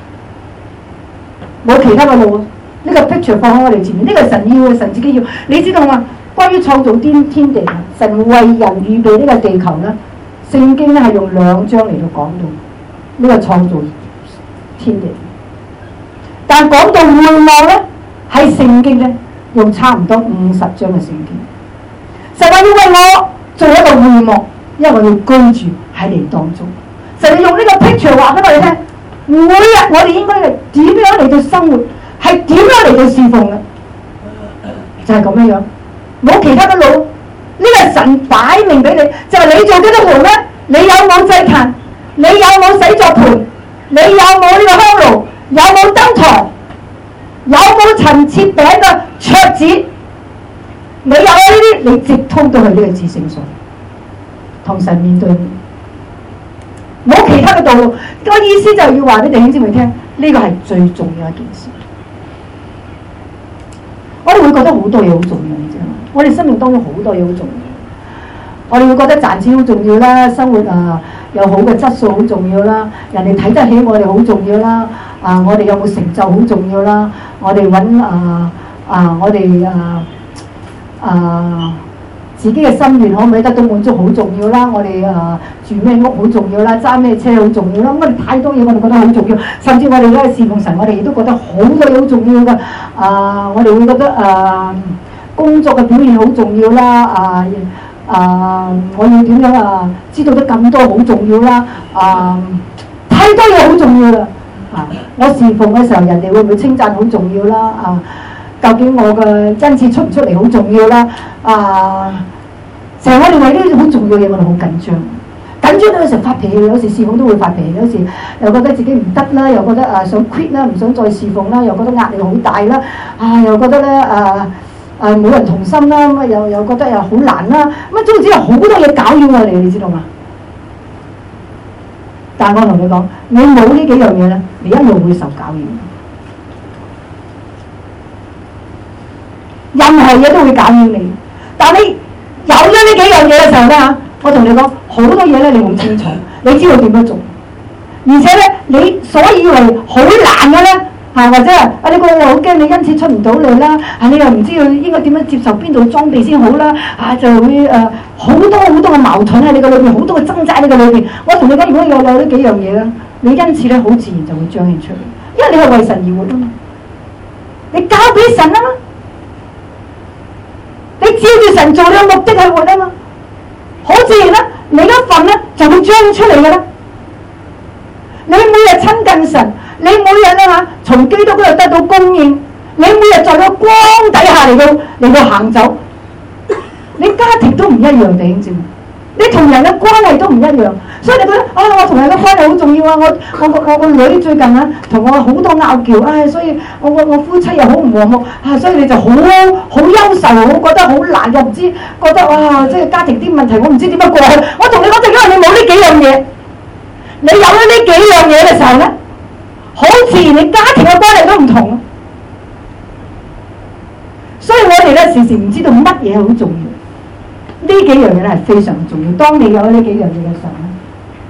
冇其他嘅路。呢、這個 picture 放喺我哋前面，呢、這個神要嘅，神自己要。你知道嘛？關於創造天天地，神為人預備呢個地球咧，聖經咧係用兩章嚟到講到呢個創造天地。但係講到會幕咧，喺聖經咧用差唔多五十章嘅聖經。神話要為我做一個會幕，因為我要居住喺你當中。神用呢個 picture 話俾我哋聽，每日我哋應該係點樣嚟到生活，係點樣嚟到侍奉嘅，就係咁樣樣，冇其他嘅路。呢個神擺明俾你，就係你做基督徒咧，你有冇祭壇？你有冇洗作盤？你有冇呢個香爐？有冇燈台？有冇陳設餅嘅桌子？你有呢啲，你直通到去呢個至聖所，同神面對面。冇其他嘅道路，個意思就係要話俾弟兄姊妹聽，呢個係最重要一件事。我哋會覺得好多嘢好重要，你知嘛？我哋生命當中好多嘢好重要。我哋會覺得賺錢好重要啦，生活啊有好嘅質素好重要啦，人哋睇得起我哋好重要啦。啊，我哋有冇成就好重要啦。我哋揾啊啊，我哋啊啊。自己嘅心願可唔可以得到滿足好重要啦，我哋啊住咩屋好重要啦，揸咩車好重要啦，咁我哋太多嘢我哋覺得好重要，甚至我哋而家侍奉神，我哋亦都覺得好多嘢好重要㗎。啊，我哋會覺得啊工作嘅表現好重要啦，啊啊我要點樣啊知道得咁多好重要啦，啊太多嘢好重要啦。啊，我侍奉嘅時候人哋會唔會稱讚好重要啦，啊究竟我嘅恩賜出唔出嚟好重要啦！啊，成日我哋為呢啲好重要嘅嘢，我哋好緊張，緊張到有時發脾氣，有時侍奉都會發脾氣，有時又覺得自己唔得啦，又覺得啊想 quit 啦，唔想再侍奉啦，又覺得壓力好大啦，啊又覺得咧啊啊冇人同心啦，咁啊又又覺得又好難啦，咁啊總之有好多嘢搞擾我哋，你知道嘛？但係我同你講，你冇呢幾樣嘢咧，你一路會受搞擾。任何嘢都會搞擾你，但你有咗呢幾樣嘢嘅時候咧嚇，我同你講好多嘢咧，你好清楚，你知道點樣做，而且咧你所以為好難嘅咧嚇，或者啊你個又好驚你因此出唔到嚟啦，啊你又唔知道應該點樣接受邊度裝備先好啦，啊就會誒好、呃、多好多嘅矛盾喺你個裏邊，好多嘅掙扎喺你個裏邊。我同你講，如果有有呢幾樣嘢咧，你因此咧好自然就會彰顯出嚟，因為你係為神而活啊嘛，你交俾神啊嘛。你照住神做你嘅目的去活啊嘛，好自然啦，你一份咧就會彰出嚟嘅啦。你每日親近神，你每日咧嚇從基督嗰度得到供應，你每日在個光底下嚟到嚟到行走，你家庭都唔一樣，弟兄姊妹，你同人嘅關係都唔一樣，所以你覺得啊，我同人嘅關係好重要啊！我我個我個女最近啊，同我好多拗撬，唉，所以我我我夫妻又好唔和睦啊，所以你就好好憂愁，好覺得好難，又唔知覺得哇，即係家庭啲問題，我唔知點樣過去。我同你講，就因為你冇呢幾樣嘢，你有咗呢幾樣嘢嘅時候咧，好自然你家庭嘅關係都唔同。所以我哋咧時時唔知道乜嘢好重要。呢幾樣嘢咧係非常重要。當你有呢幾樣嘢嘅時候咧，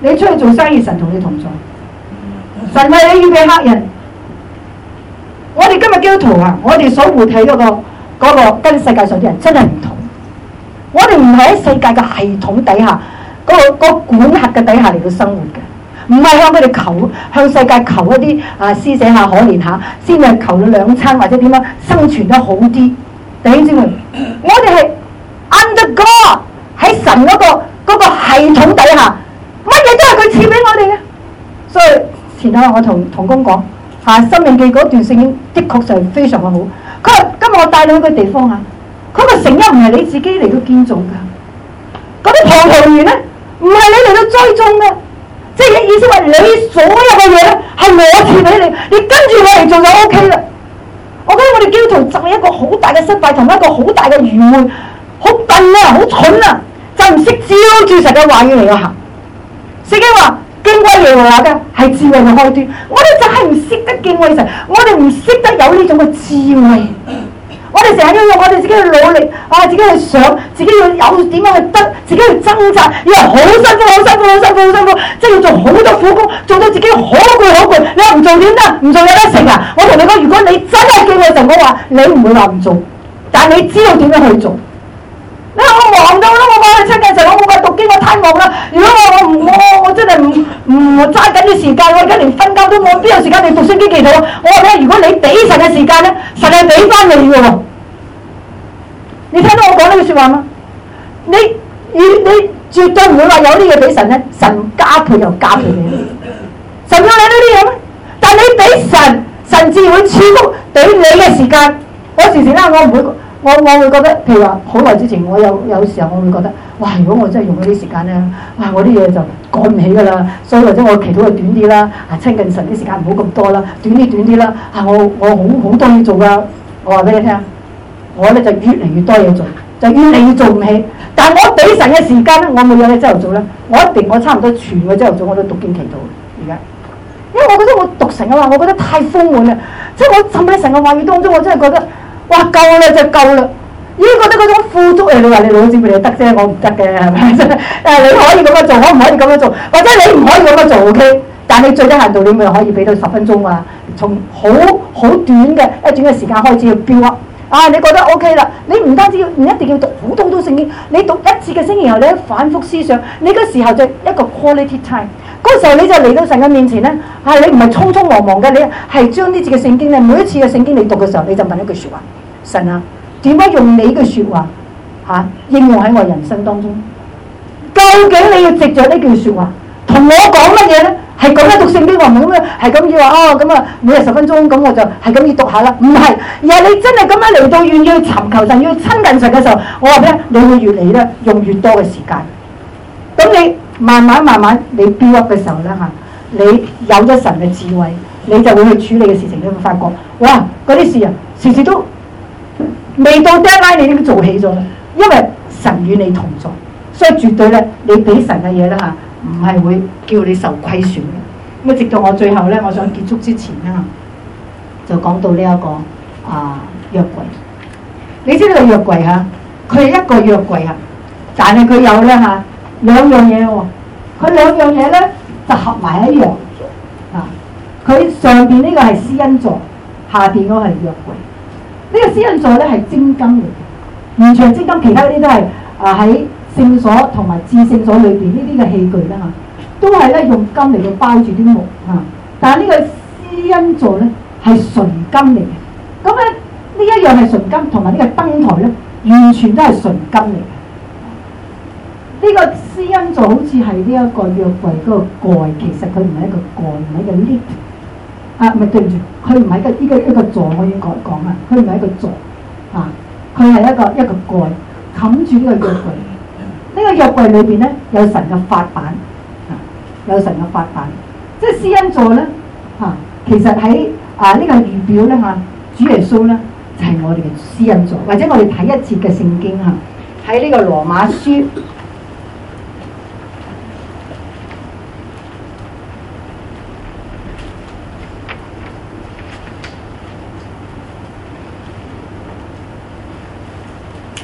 你出去做生意，神同你同在，神為你預備客人。我哋今日基督徒啊，我哋所活喺嗰個嗰、嗰個跟世界上啲人真係唔同。我哋唔係喺世界嘅系統底下，嗰、嗰個嗰個管轄嘅底下嚟到生活嘅，唔係向佢哋求向世界求一啲啊施捨下可憐下，先係求到兩餐或者點樣生存得好啲。弟兄姊妹，我哋係 under God 喺神嗰、嗰個嗰個系統底下，乜嘢都係佢賜俾我哋嘅。所以前兩日我同同工講嚇，《申命記》嗰段聖經的確就係非常嘅好。佢話今日我帶你去個地方嚇，佢個城邑唔係你自己嚟到建造㗎，嗰啲葡萄園咧唔係你嚟到栽種㗎，即係意思話你所有嘅嘢咧係我賜俾你，你跟住我嚟做就 O K 啦。我覺得我哋基督徒就係一個好大嘅失敗同一個好大嘅愚昧，好笨啊，好蠢啊，就唔識照住神嘅話語嚟到行。聖經話敬畏耶和華嘅係智慧嘅開端，我哋就係唔識得敬畏神，我哋唔識得有呢種嘅智慧。我哋成日要用我哋自己去努力，啊，自己去想，自己要有點樣去得，自己去掙扎，因為好辛苦，好辛苦，好辛苦，好辛苦，即係要做好多苦工，做到自己好攰好攰。你話唔做點得？唔做有得食啊！我同你講，如果你真係敬畏神嘅話，你唔會話唔做，但係你知道點樣去做。你話我忙到啦，我冇去親近神，我冇去讀經，我太忙啦。如果我我唔我我真係唔唔揸緊啲時間，我而家連瞓覺都冇，邊有時間你讀聖經祈禱啊？我話你，如果你俾神嘅時間咧，神係俾翻你嘅喎。你聽到我講呢句説話嗎？你你你絕對唔會話有啲嘢俾神咧，神加倍又加倍俾你。神要你呢啲嘢咩？但你俾神，神自然會賜福俾你嘅時間。我時時咧，我唔會。我我會覺得，譬如話好耐之前，我有有時候我會覺得，哇！如果我真係用嗰啲時間咧，哇！我啲嘢就趕唔起㗎啦，所以或者我祈禱就短啲啦，啊親近神啲時間唔好咁多啦，短啲短啲啦，啊我我好好多嘢做㗎，我話俾你聽，我咧就越嚟越多嘢做，就越嚟越做唔起。但係我俾神嘅時間咧，我每日咧朝頭早咧，我一定我差唔多全個朝頭早我都讀經祈禱而家，因為我覺得我讀神嘅話，我覺得太豐滿啦，即係我浸喺神嘅話語當中，我真係覺得。哇夠啦就夠啦，已經覺得嗰種富足誒，你話你老姊妹你得啫，我唔得嘅係咪？誒你可以咁樣做，可唔可以咁樣做？或者你唔可以咁樣做 OK，但你最低限度你咪可以俾到十分鐘啊，從好好短嘅一段嘅時間開始去標啊！啊你覺得 OK 啦，你唔單止要唔一定要讀好多好多聖經，你讀一次嘅聖經然後你反覆思想，你嗰時候就一個 quality time。嗰時候你就嚟到神嘅面前咧，啊你唔係匆匆忙忙嘅，你係將呢次嘅聖經咧，每一次嘅聖經你讀嘅時候，你就問一句説話：神啊，點解用你嘅説話嚇、啊、應用喺我人生當中？究竟你要藉著呢句説話同我講乜嘢咧？係咁樣讀聖經，我唔係咁樣，係咁要話哦咁啊，每日十分鐘，咁我就係咁要讀下啦。唔係，而係你真係咁樣嚟到願意去尋求神，要親近神嘅時候，我話俾你，你會越嚟咧用越多嘅時間。咁你慢慢慢慢你 build up 嘅時候咧嚇，你有咗神嘅智慧，你就會去處理嘅事情，你會發覺哇嗰啲事啊，時時都未到 deadline 你已經做起咗啦，因為神與你同在，所以絕對咧你俾神嘅嘢咧嚇，唔係會叫你受虧損嘅。咁啊，直到我最後咧，我想結束之前咧，就講到呢、這、一個啊約櫃。你知道約櫃嚇，佢係一個約櫃嚇，但係佢有咧嚇兩樣嘢喎。佢兩樣嘢咧就合埋一樣啊。佢上邊呢個係施恩座，下邊嗰個係約櫃。呢、這個施恩座咧係精金嚟嘅，完全精金，其他嗰啲都係啊喺聖所同埋至聖所裏邊呢啲嘅器具啦嚇。都係咧用金嚟到包住啲木嚇，但係呢個施恩座咧係純金嚟嘅。咁咧呢一樣係純金，同埋呢個燈台咧完全都係純金嚟嘅。呢、這個施恩座好似係呢一個約櫃嗰個蓋，其實佢唔係一個蓋，唔係一個 lid。啊，唔係對唔住，佢唔係一個呢個一個座，我已經講講啦，佢唔係一個座啊，佢係一個一個蓋冚住呢個約櫃。呢、這個約櫃裏邊咧有神嘅法版。有神嘅法版，即係施恩座咧嚇、啊。其實喺啊、這個、呢個預表咧嚇，主耶穌咧就係、是、我哋嘅施恩座，或者我哋睇一次嘅聖經嚇，喺、啊、呢個羅馬書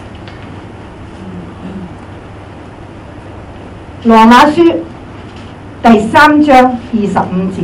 羅馬書第三章二十五節，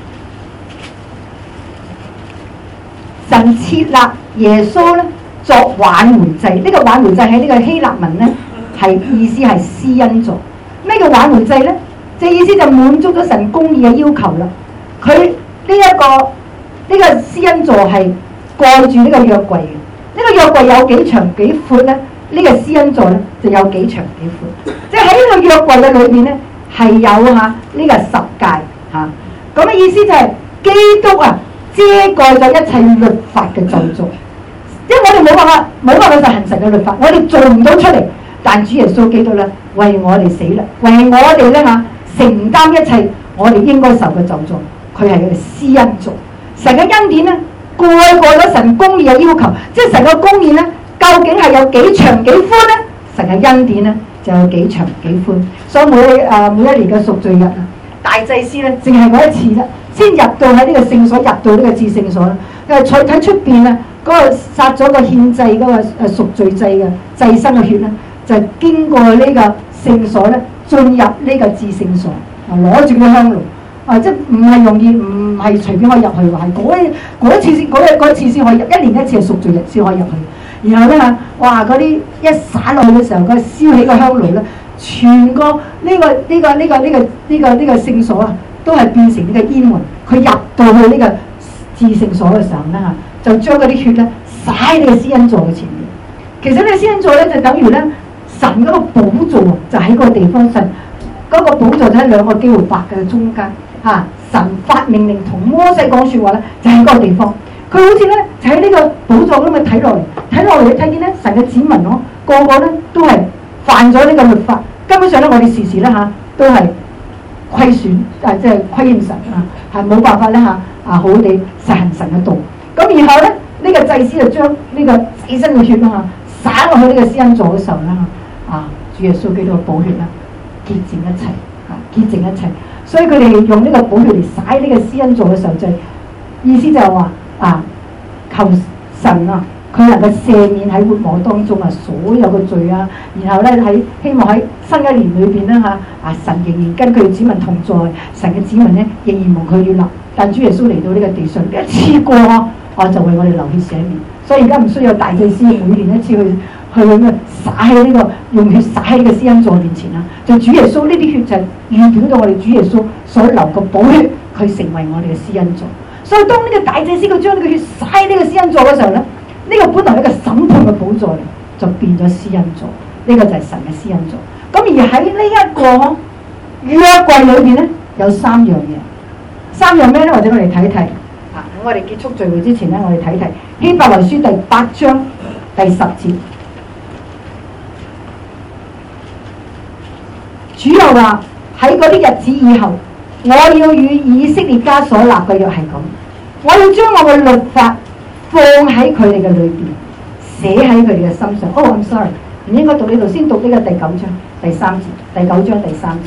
神設立耶穌咧作挽回祭。呢、這個挽回祭喺呢個希臘文咧係意思係施恩座。咩叫挽回祭咧？即係意思就滿足咗神公義嘅要求啦。佢呢一個呢、這個施恩座係蓋住呢個約櫃嘅。呢、這個約櫃有幾長幾闊咧？呢、這個施恩座咧就有幾長幾闊。即係喺呢個約櫃嘅裏邊咧係有嚇呢、這個十誡嚇。咁、啊、嘅意思就係、是、基督啊遮蓋咗一切律法嘅咒詛。因為我哋冇辦法冇辦法實行神嘅律法，我哋做唔到出嚟。但主耶穌基督咧為我哋死啦，為我哋咧嚇承擔一切我哋應該受嘅咒詛。佢係個施恩座。神嘅恩典咧蓋過咗神公義嘅要求，即係神嘅公義咧究竟係有幾長幾寬咧？神嘅恩典咧就有幾長幾寬。所以每誒、呃、每一年嘅贖罪日啊，大祭司咧淨係嗰一次啫，先入到喺呢個聖所，入到呢個至聖所啦。佢係喺出邊啊，嗰、那個殺咗個獻祭嗰、那個誒贖罪祭嘅祭牲嘅血咧，就經過呢個聖所咧，進入呢個至聖所啊，攞住個香爐啊，即係唔係容易，唔係隨便可以入去㗎，係嗰嗰次先嗰一嗰次先可以入，一年一次係贖罪日先可以入去。然後咧嚇，哇！嗰啲一灑落去嘅時候，嗰燒起個香爐咧，全個呢、這個呢、這個呢、這個呢、這個呢、這個呢、這個聖所啊，都係變成呢個煙雲。佢入到去呢個至聖所嘅時候咧嚇，就將嗰啲血咧灑喺呢個施恩座嘅前面。其實呢個施恩座咧就等於咧神嗰個寶座啊，就喺嗰個地方，神嗰、那個寶座就喺兩個基路伯嘅中間嚇、啊。神發命令同摩西講説話咧，就喺嗰個地方。佢好似咧就喺呢個寶座咁去睇落嚟，睇落嚟你睇見咧神嘅子民咯，個個咧都係犯咗呢個律法。根本上咧，我哋時時咧嚇都係虧損啊，即係虧欠神啊，係冇辦法咧嚇啊，好好地實行神嘅道。咁然後咧，呢、這個祭司就將呢個祭牲嘅血啦嚇灑落去呢個施恩座嘅時候啦啊，主耶穌基督嘅寶血啦潔淨一切啊，潔淨一切。所以佢哋用呢個寶血嚟灑呢個施恩座嘅時候，就係、意思就係話。啊！求神啊，佢能夠赦免喺活我當中啊所有嘅罪啊，然後咧喺希望喺新一年裏邊咧嚇啊，神仍然跟佢嘅子民同在，神嘅子民咧仍然蒙佢悅納。但主耶穌嚟到呢個地上一次過啊，就為我哋流血赦免。所以而家唔需要大祭司每年一次去去咁樣灑喺呢個用血灑喺呢個施恩座面前啦。就主耶穌呢啲血就係預表到我哋主耶穌所流嘅寶血，佢成為我哋嘅施恩座。所以當呢個大祭司佢將呢個血灑喺呢個施恩座嘅時候咧，呢、這個本來係一個審判嘅寶座嚟，就變咗施恩座。呢、這個就係神嘅施恩座。咁而喺呢一個約櫃裏邊咧，有三樣嘢。三樣咩咧？或者我哋睇一睇。啊，喺我哋結束聚會之前咧，我哋睇睇希伯來書第八章第十節。主又話喺嗰啲日子以後，我要與以色列家所立嘅約係咁。我要將我嘅律法放喺佢哋嘅裏邊，寫喺佢哋嘅心上。哦、oh, ，I'm sorry， 唔應該讀呢度，先讀呢個第九章第三節。第九章第三節。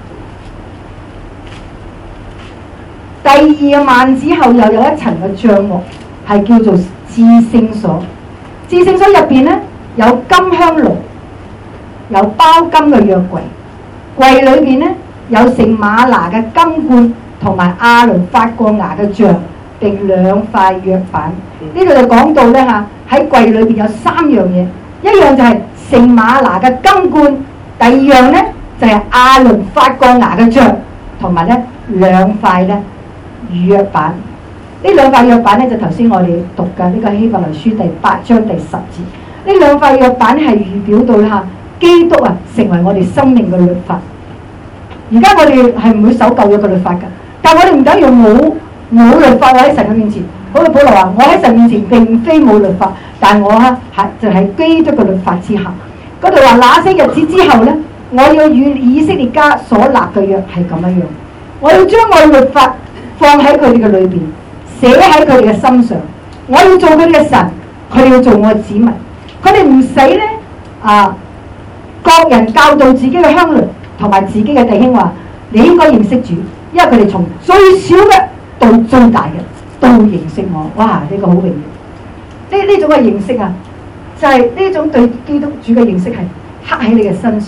第二幔子後又有一層嘅帳幕，係叫做至聖所。至聖所入邊咧有金香爐，有包金嘅約櫃，櫃裏邊咧有盛嗎哪嘅金罐，同埋亞倫發過芽嘅杖。定兩塊約版，呢度就講到咧嚇喺櫃裏邊有三樣嘢，一樣就係盛嗎哪嘅金罐，第二樣咧就係亞倫發過芽嘅杖，同埋咧兩塊咧約版。呢兩塊約版咧就頭先我哋讀嘅呢個希伯來書第八章第十節。呢兩塊約版係預表到嚇基督啊成為我哋生命嘅律法。而家我哋係唔會守舊約嘅律法㗎，但係我哋唔等於冇。冇律法，我喺神嘅面前，好似保羅話：我喺神面前並非冇律法，但我啊係就喺基督嘅律法之下。嗰度話那些日子之後咧，我要與以色列家所立嘅約係咁樣樣。我要將我嘅律法放喺佢哋嘅裏邊，寫喺佢哋嘅心上。我要做佢哋嘅神，佢哋要做我嘅子民。佢哋唔死咧啊！各人教導自己嘅鄉鄰同埋自己嘅弟兄話：你應該認識主，因為佢哋從最小嘅到最大嘅都認識我。哇！呢、這個好榮耀。呢呢種嘅認識啊，就係、是、呢種對基督主嘅認識係刻喺你嘅身上。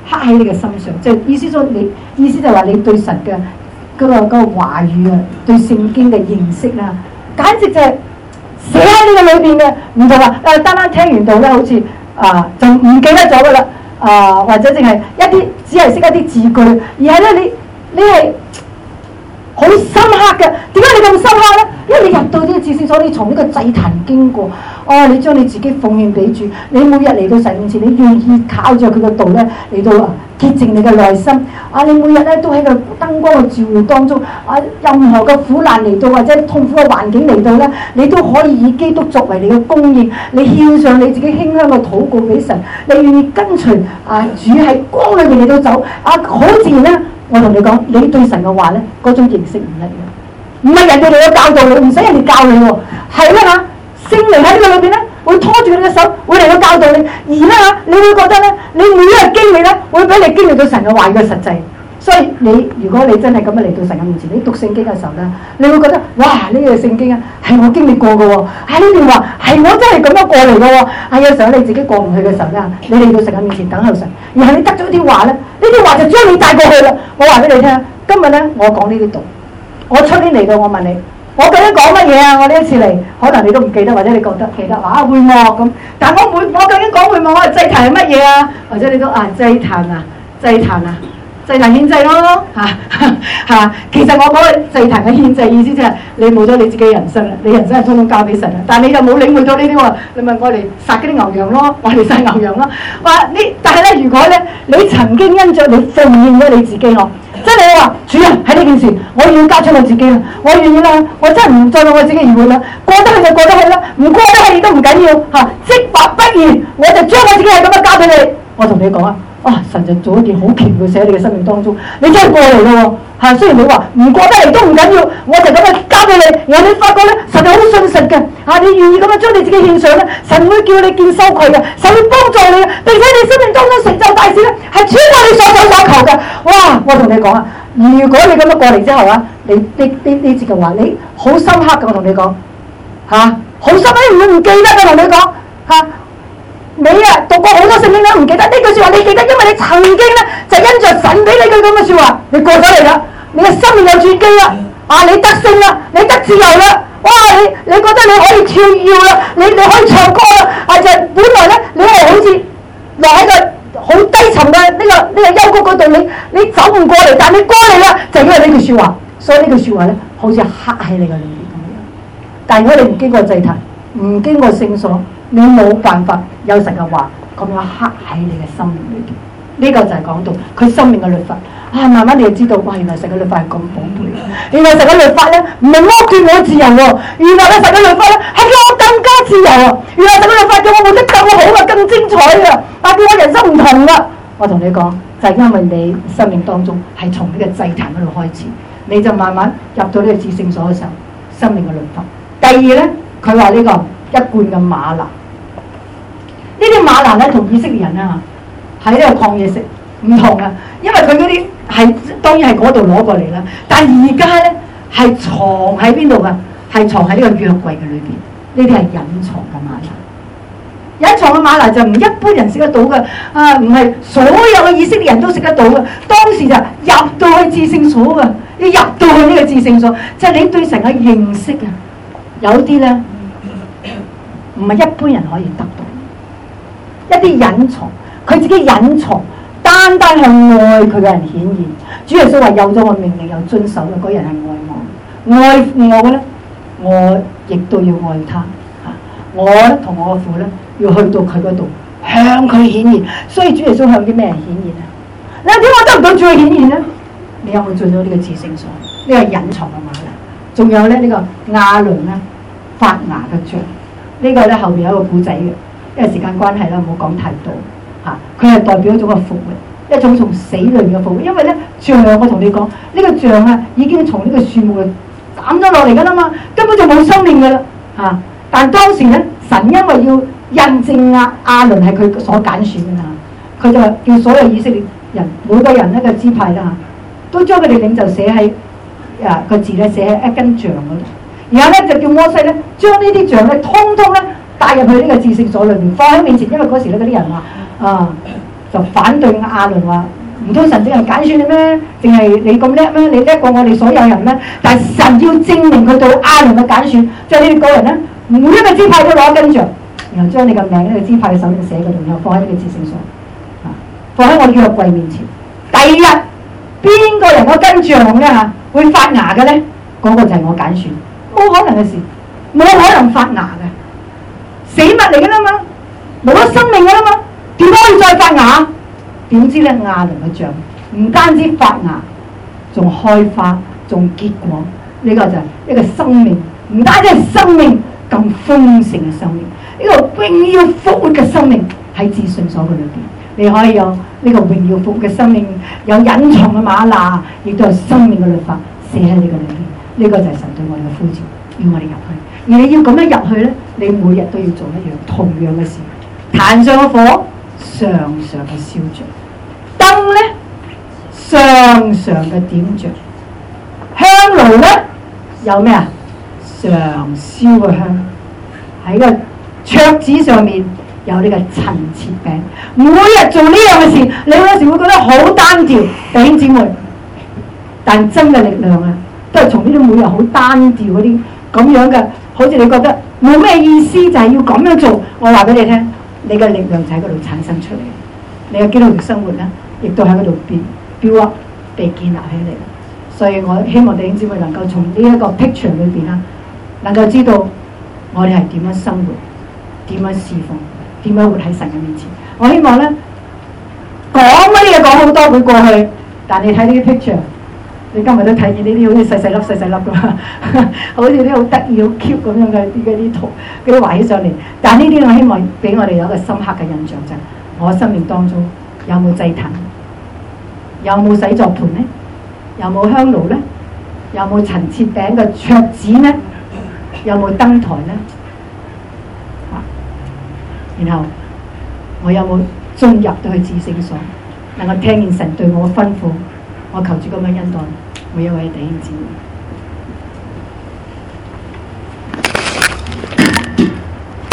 刻喺你嘅心上，即係意思說你意思就係話你對神嘅嗰個嗰個話語啊，對聖經嘅認識啦，簡直就係寫喺呢個裏邊嘅，唔同話誒單單聽完道咧，好似啊就唔記得咗噶啦，啊或者淨係一啲只係識一啲字句，而係咧你你係好深刻嘅。點解你咁深刻咧？因為你入到呢個至聖所，你從呢個祭壇經過，哦，你將你自己奉獻俾主，你每日嚟到神面前，你願意靠著佢個道咧嚟到潔淨你嘅內心。啊，你每日咧都喺個燈光嘅照耀當中，啊，任何嘅苦難嚟到或者痛苦嘅環境嚟到咧，你都可以以基督作為你嘅供應，你獻上你自己馨香嘅禱告俾神，你願意跟隨啊主喺光裏面嚟到走，啊，好自然咧。我同你講，你對神嘅話咧，嗰種認識唔一樣，唔係人哋嚟到教導你，唔使人哋教你喎，係啦嚇，聖靈喺呢個裏邊咧，會拖住你嘅手，會嚟到教導你，而咧嚇，你會覺得咧，你每一日經歷咧，會俾你經歷到神嘅話語嘅實際。所以你如果你真係咁樣嚟到神嘅面前，你讀聖經嘅時候咧，你會覺得哇！呢個聖經啊，係我經歷過嘅喎，喺呢段話係我真係咁樣過嚟嘅喎。係有時候你自己過唔去嘅時候咧，你嚟到神嘅面前等候神，然後你得咗啲話咧，呢啲話就將你帶過去啦。我話俾你聽，今日咧我講呢啲道，我出年嚟到我問你，我究竟講乜嘢啊？我呢一次嚟，可能你都唔記得，或者你覺得記得啊會幕咁，但我會我究竟講會幕，我係祭壇係乜嘢啊？或者你都啊祭壇啊祭壇啊。祭壇獻祭咯嚇嚇，其實我講嘅祭壇嘅獻祭意思就係你冇咗你自己人生啦，你人生係通通交俾神啦，但係你就冇領會到呢啲喎，你咪我嚟殺嗰啲牛羊咯，我嚟殺牛羊咯，話呢，但係咧如果咧你曾經因着你奉獻咗你自己咯，即係你話主人喺呢件事，我要交出我自己啦，我願意啦，我真係唔再為我自己而活啦，過得去就過得去啦，唔過得去亦都唔緊要嚇，即或不然，我就將我自己係咁樣交俾你，我同你講啊。啊！神就做一件好奇妙嘅事喺你嘅生命當中，你真係過嚟咯喎嚇！雖然你話唔過得嚟都唔緊要，我就咁樣交俾你，然後你發覺咧，神係好信實嘅嚇，你願意咁樣將你自己獻上咧，神會叫你見羞愧嘅，神會幫助你嘅，並且你生命當中成就大事咧，係超過你所想所求嘅。哇！我同你講啊，如果你咁樣過嚟之後啊，你呢呢呢節嘅話，你好深刻嘅，我同你講嚇，好深刻，你唔會唔記得嘅，同你講嚇。你啊讀過好多聖經都唔記得呢句説話，你記得，因為你曾經咧就因着神俾你句咁嘅説話，你過咗嚟啦，你嘅生命有轉機啦，啊你得勝啦，你得自由啦，哇你你覺得你可以跳躍啦，你你可以唱歌啦，啊就本來咧你係好似落喺個好低層嘅呢個呢個幽谷嗰度，你你走唔過嚟，但你過嚟啦，就因為呢句説話，所以呢句説話咧好似刻喺你嘅裏面咁樣。但如果你唔經過祭壇，唔經過聖所，你冇辦法有神嘅話咁樣刻喺你嘅生命裏邊。呢、這個就係講到佢生命嘅律法啊！慢慢你就知道，哇！原來神嘅律法係咁寶貝。原來神嘅律法咧唔係剝奪我自由喎，原來咧神嘅律法咧係叫我更加自由啊！原來神嘅律法叫我活得更好啊、更精彩啊！啊，叫我人生唔同啊！我同你講，就係、是、因為你生命當中係從呢個祭壇嗰度開始，你就慢慢入到呢個至聖所嘅時候，生命嘅律法。第二咧，佢話呢個一罐嘅嗎哪。呢啲嗎哪咧同以色列人啊喺呢個曠野食唔同啊，因為佢嗰啲係當然係嗰度攞過嚟啦，但而家咧係藏喺邊度啊？係藏喺呢個約櫃嘅裏邊，呢啲係隱藏嘅嗎哪。隱藏嘅嗎哪就唔一般人食得到嘅啊，唔係所有嘅以色列人都食得到嘅。當時就入到去至聖所嘅，你入到去呢個至聖所，就係、是、你對神嘅認識啊。有啲咧唔係一般人可以得到。一啲隱藏，佢自己隱藏，單單向愛佢嘅人顯現。主耶穌話：有咗我命令又遵守嘅嗰人係愛我，愛我嘅咧，我亦都要愛他。嚇，我咧同我嘅父咧要去到佢嗰度向佢顯現。所以主耶穌向啲咩人顯現啊？你話點解得唔到主嘅顯現咧？你有冇進到呢個至聖所？呢、這個隱藏嘅嗎哪，仲有咧呢、這個亞倫咧發芽嘅杖。這個、呢個咧後邊有一個古仔嘅。因為時間關係啦，唔好講太多嚇。佢、啊、係代表一種嘅復活，一種從死裏面嘅復活。因為咧杖，我同你講，呢、這個杖啊已經從呢個樹木嘅斬咗落嚟㗎啦嘛，根本就冇生命㗎啦嚇。但當時咧，神因為要印證亞亞倫係佢所揀選嘅嚇，佢就叫所有以色列人每個人一個支派啦嚇，都將佢哋領袖寫喺啊個字咧寫喺一根杖嗰度，然後咧就叫摩西咧將呢啲杖咧通通咧帶入去呢個至聖所裏面，放喺面前，因為嗰時咧嗰啲人話啊就反對亞倫話：唔通神淨係揀選你咩？淨係你咁叻咩？你叻過我哋所有人咩？但係神要證明佢對亞倫嘅揀選，即係呢個人咧，每一個支派都攞根杖，然後將你嘅名喺個支派嘅手度寫嗰度，然後放喺呢個至聖所，啊，放喺我哋約櫃面前。第二日邊個人個根杖咧嚇會發芽嘅咧？嗰、那個就係我揀選，冇可能嘅事，冇可能發芽嘅，死物嚟嘅啦嘛，冇咗生命嘅啦嘛，點可以再發芽？點知咧亞倫嘅杖唔單止發芽，仲開花，仲結果，呢、這個就係一個生命，唔單止係生命，更豐盛嘅生命，呢、這個榮耀復活嘅生命喺至聖所嘅裏邊。你可以有呢個榮耀復活嘅生命，有隱藏嘅嗎哪，亦都有生命嘅律法寫喺你嘅裏邊。呢、這個就係神對我哋嘅呼召，要我哋入去。而你要咁樣入去咧，你每日都要做一樣同樣嘅事。壇上嘅火常常嘅燒着，燈咧常常嘅點着，香爐咧有咩啊？常燒嘅香，喺個桌子上面有呢個陳設餅。每日做呢樣嘅事，你有時會覺得好單調，弟兄姊妹。但真嘅力量啊，都係從呢啲每日好單調嗰啲咁樣嘅，好似你覺得冇咩意思，就係要咁樣做。我話俾你聽，你嘅力量就喺嗰度產生出嚟，你嘅基督徒生活咧，亦都喺嗰度變 build up 被建立起嚟。所以我希望弟兄姊妹能夠從呢一個 picture 裏邊啦，能夠知道我哋係點樣生活，點樣侍奉，點樣活喺神嘅面前。我希望咧講乜嘢講好多會過去，但你睇呢啲 picture。你今日都睇見呢啲好似細細粒細細粒㗎嘛，好似啲好得意好 cute 咁樣嘅啲嗰啲圖，嗰啲畫起上嚟。但呢啲我希望俾我哋有一個深刻嘅印象就係，我生命當中有冇祭壇，有冇洗作盤咧，有冇香爐咧，有冇陳設餅嘅桌子咧，有冇燈台咧？啊，然後我有冇進入到去至聖所，能夠聽見神對我嘅吩咐？我求主咁樣恩待每一位弟兄姊妹。